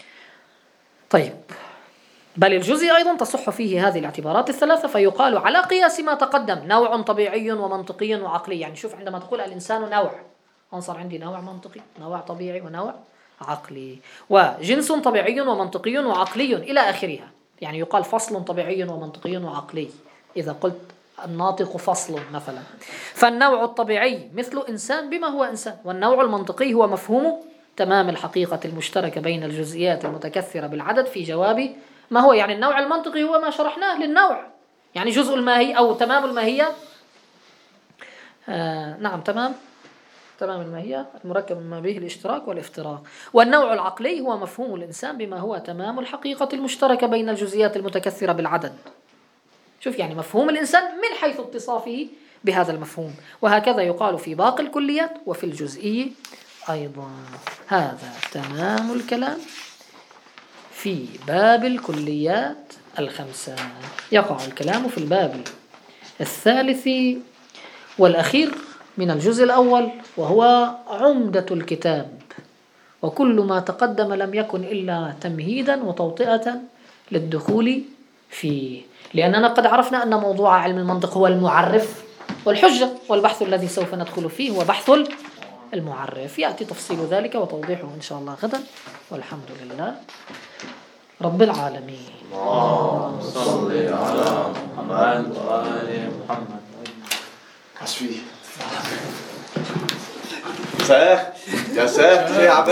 طيب، بل الجزء أيضا تصح فيه هذه الاعتبارات الثلاثة، فيقال على قياس ما تقدم نوع طبيعي ومنطقي وعقلي. يعني شوف، عندما تقول الإنسان نوع، أنصر عندي نوع منطقي، نوع طبيعي، ونوع عقلي، وجنس طبيعي ومنطقي وعقلي إلى آخرها. يعني يقال فصل طبيعي ومنطقي وعقلي إذا قلت الناطق فصل مثلا. فالنوع الطبيعي مثل إنسان بما هو إنسان، والنوع المنطقي هو مفهوم تمام الحقيقة المشتركة بين الجزئيات المتكثرة بالعدد في جواب ما هو. يعني النوع المنطقي هو ما شرحناه للنوع، يعني جزء الماهي أو تمام الماهية. آه نعم، تمام تمام الماهية المركب مما به الاشتراك والافتراق. والنوع العقلي هو مفهوم الإنسان بما هو تمام الحقيقة المشتركة بين الجزئيات المتكثرة بالعدد. شوف يعني مفهوم الإنسان من حيث اتصافه بهذا المفهوم، وهكذا يقال في باقي الكليات وفي الجزئي أيضا. هذا تمام الكلام في باب الكليات الخمسة. يقع الكلام في الباب الثالث والأخير من الجزء الأول، وهو عمدة الكتاب، وكل ما تقدم لم يكن إلا تمهيدا وتوطئة للدخول فيه، لأننا قد عرفنا أن موضوع علم المنطق هو المعرف والحجة، والبحث الذي سوف ندخل فيه هو بحث المعرف. يأتي تفصيل ذلك وتوضيحه إن شاء الله غدا، والحمد لله رب العالمين. اللهم صل على محمد وآل محمد. حسبي. ساخ يا ساخ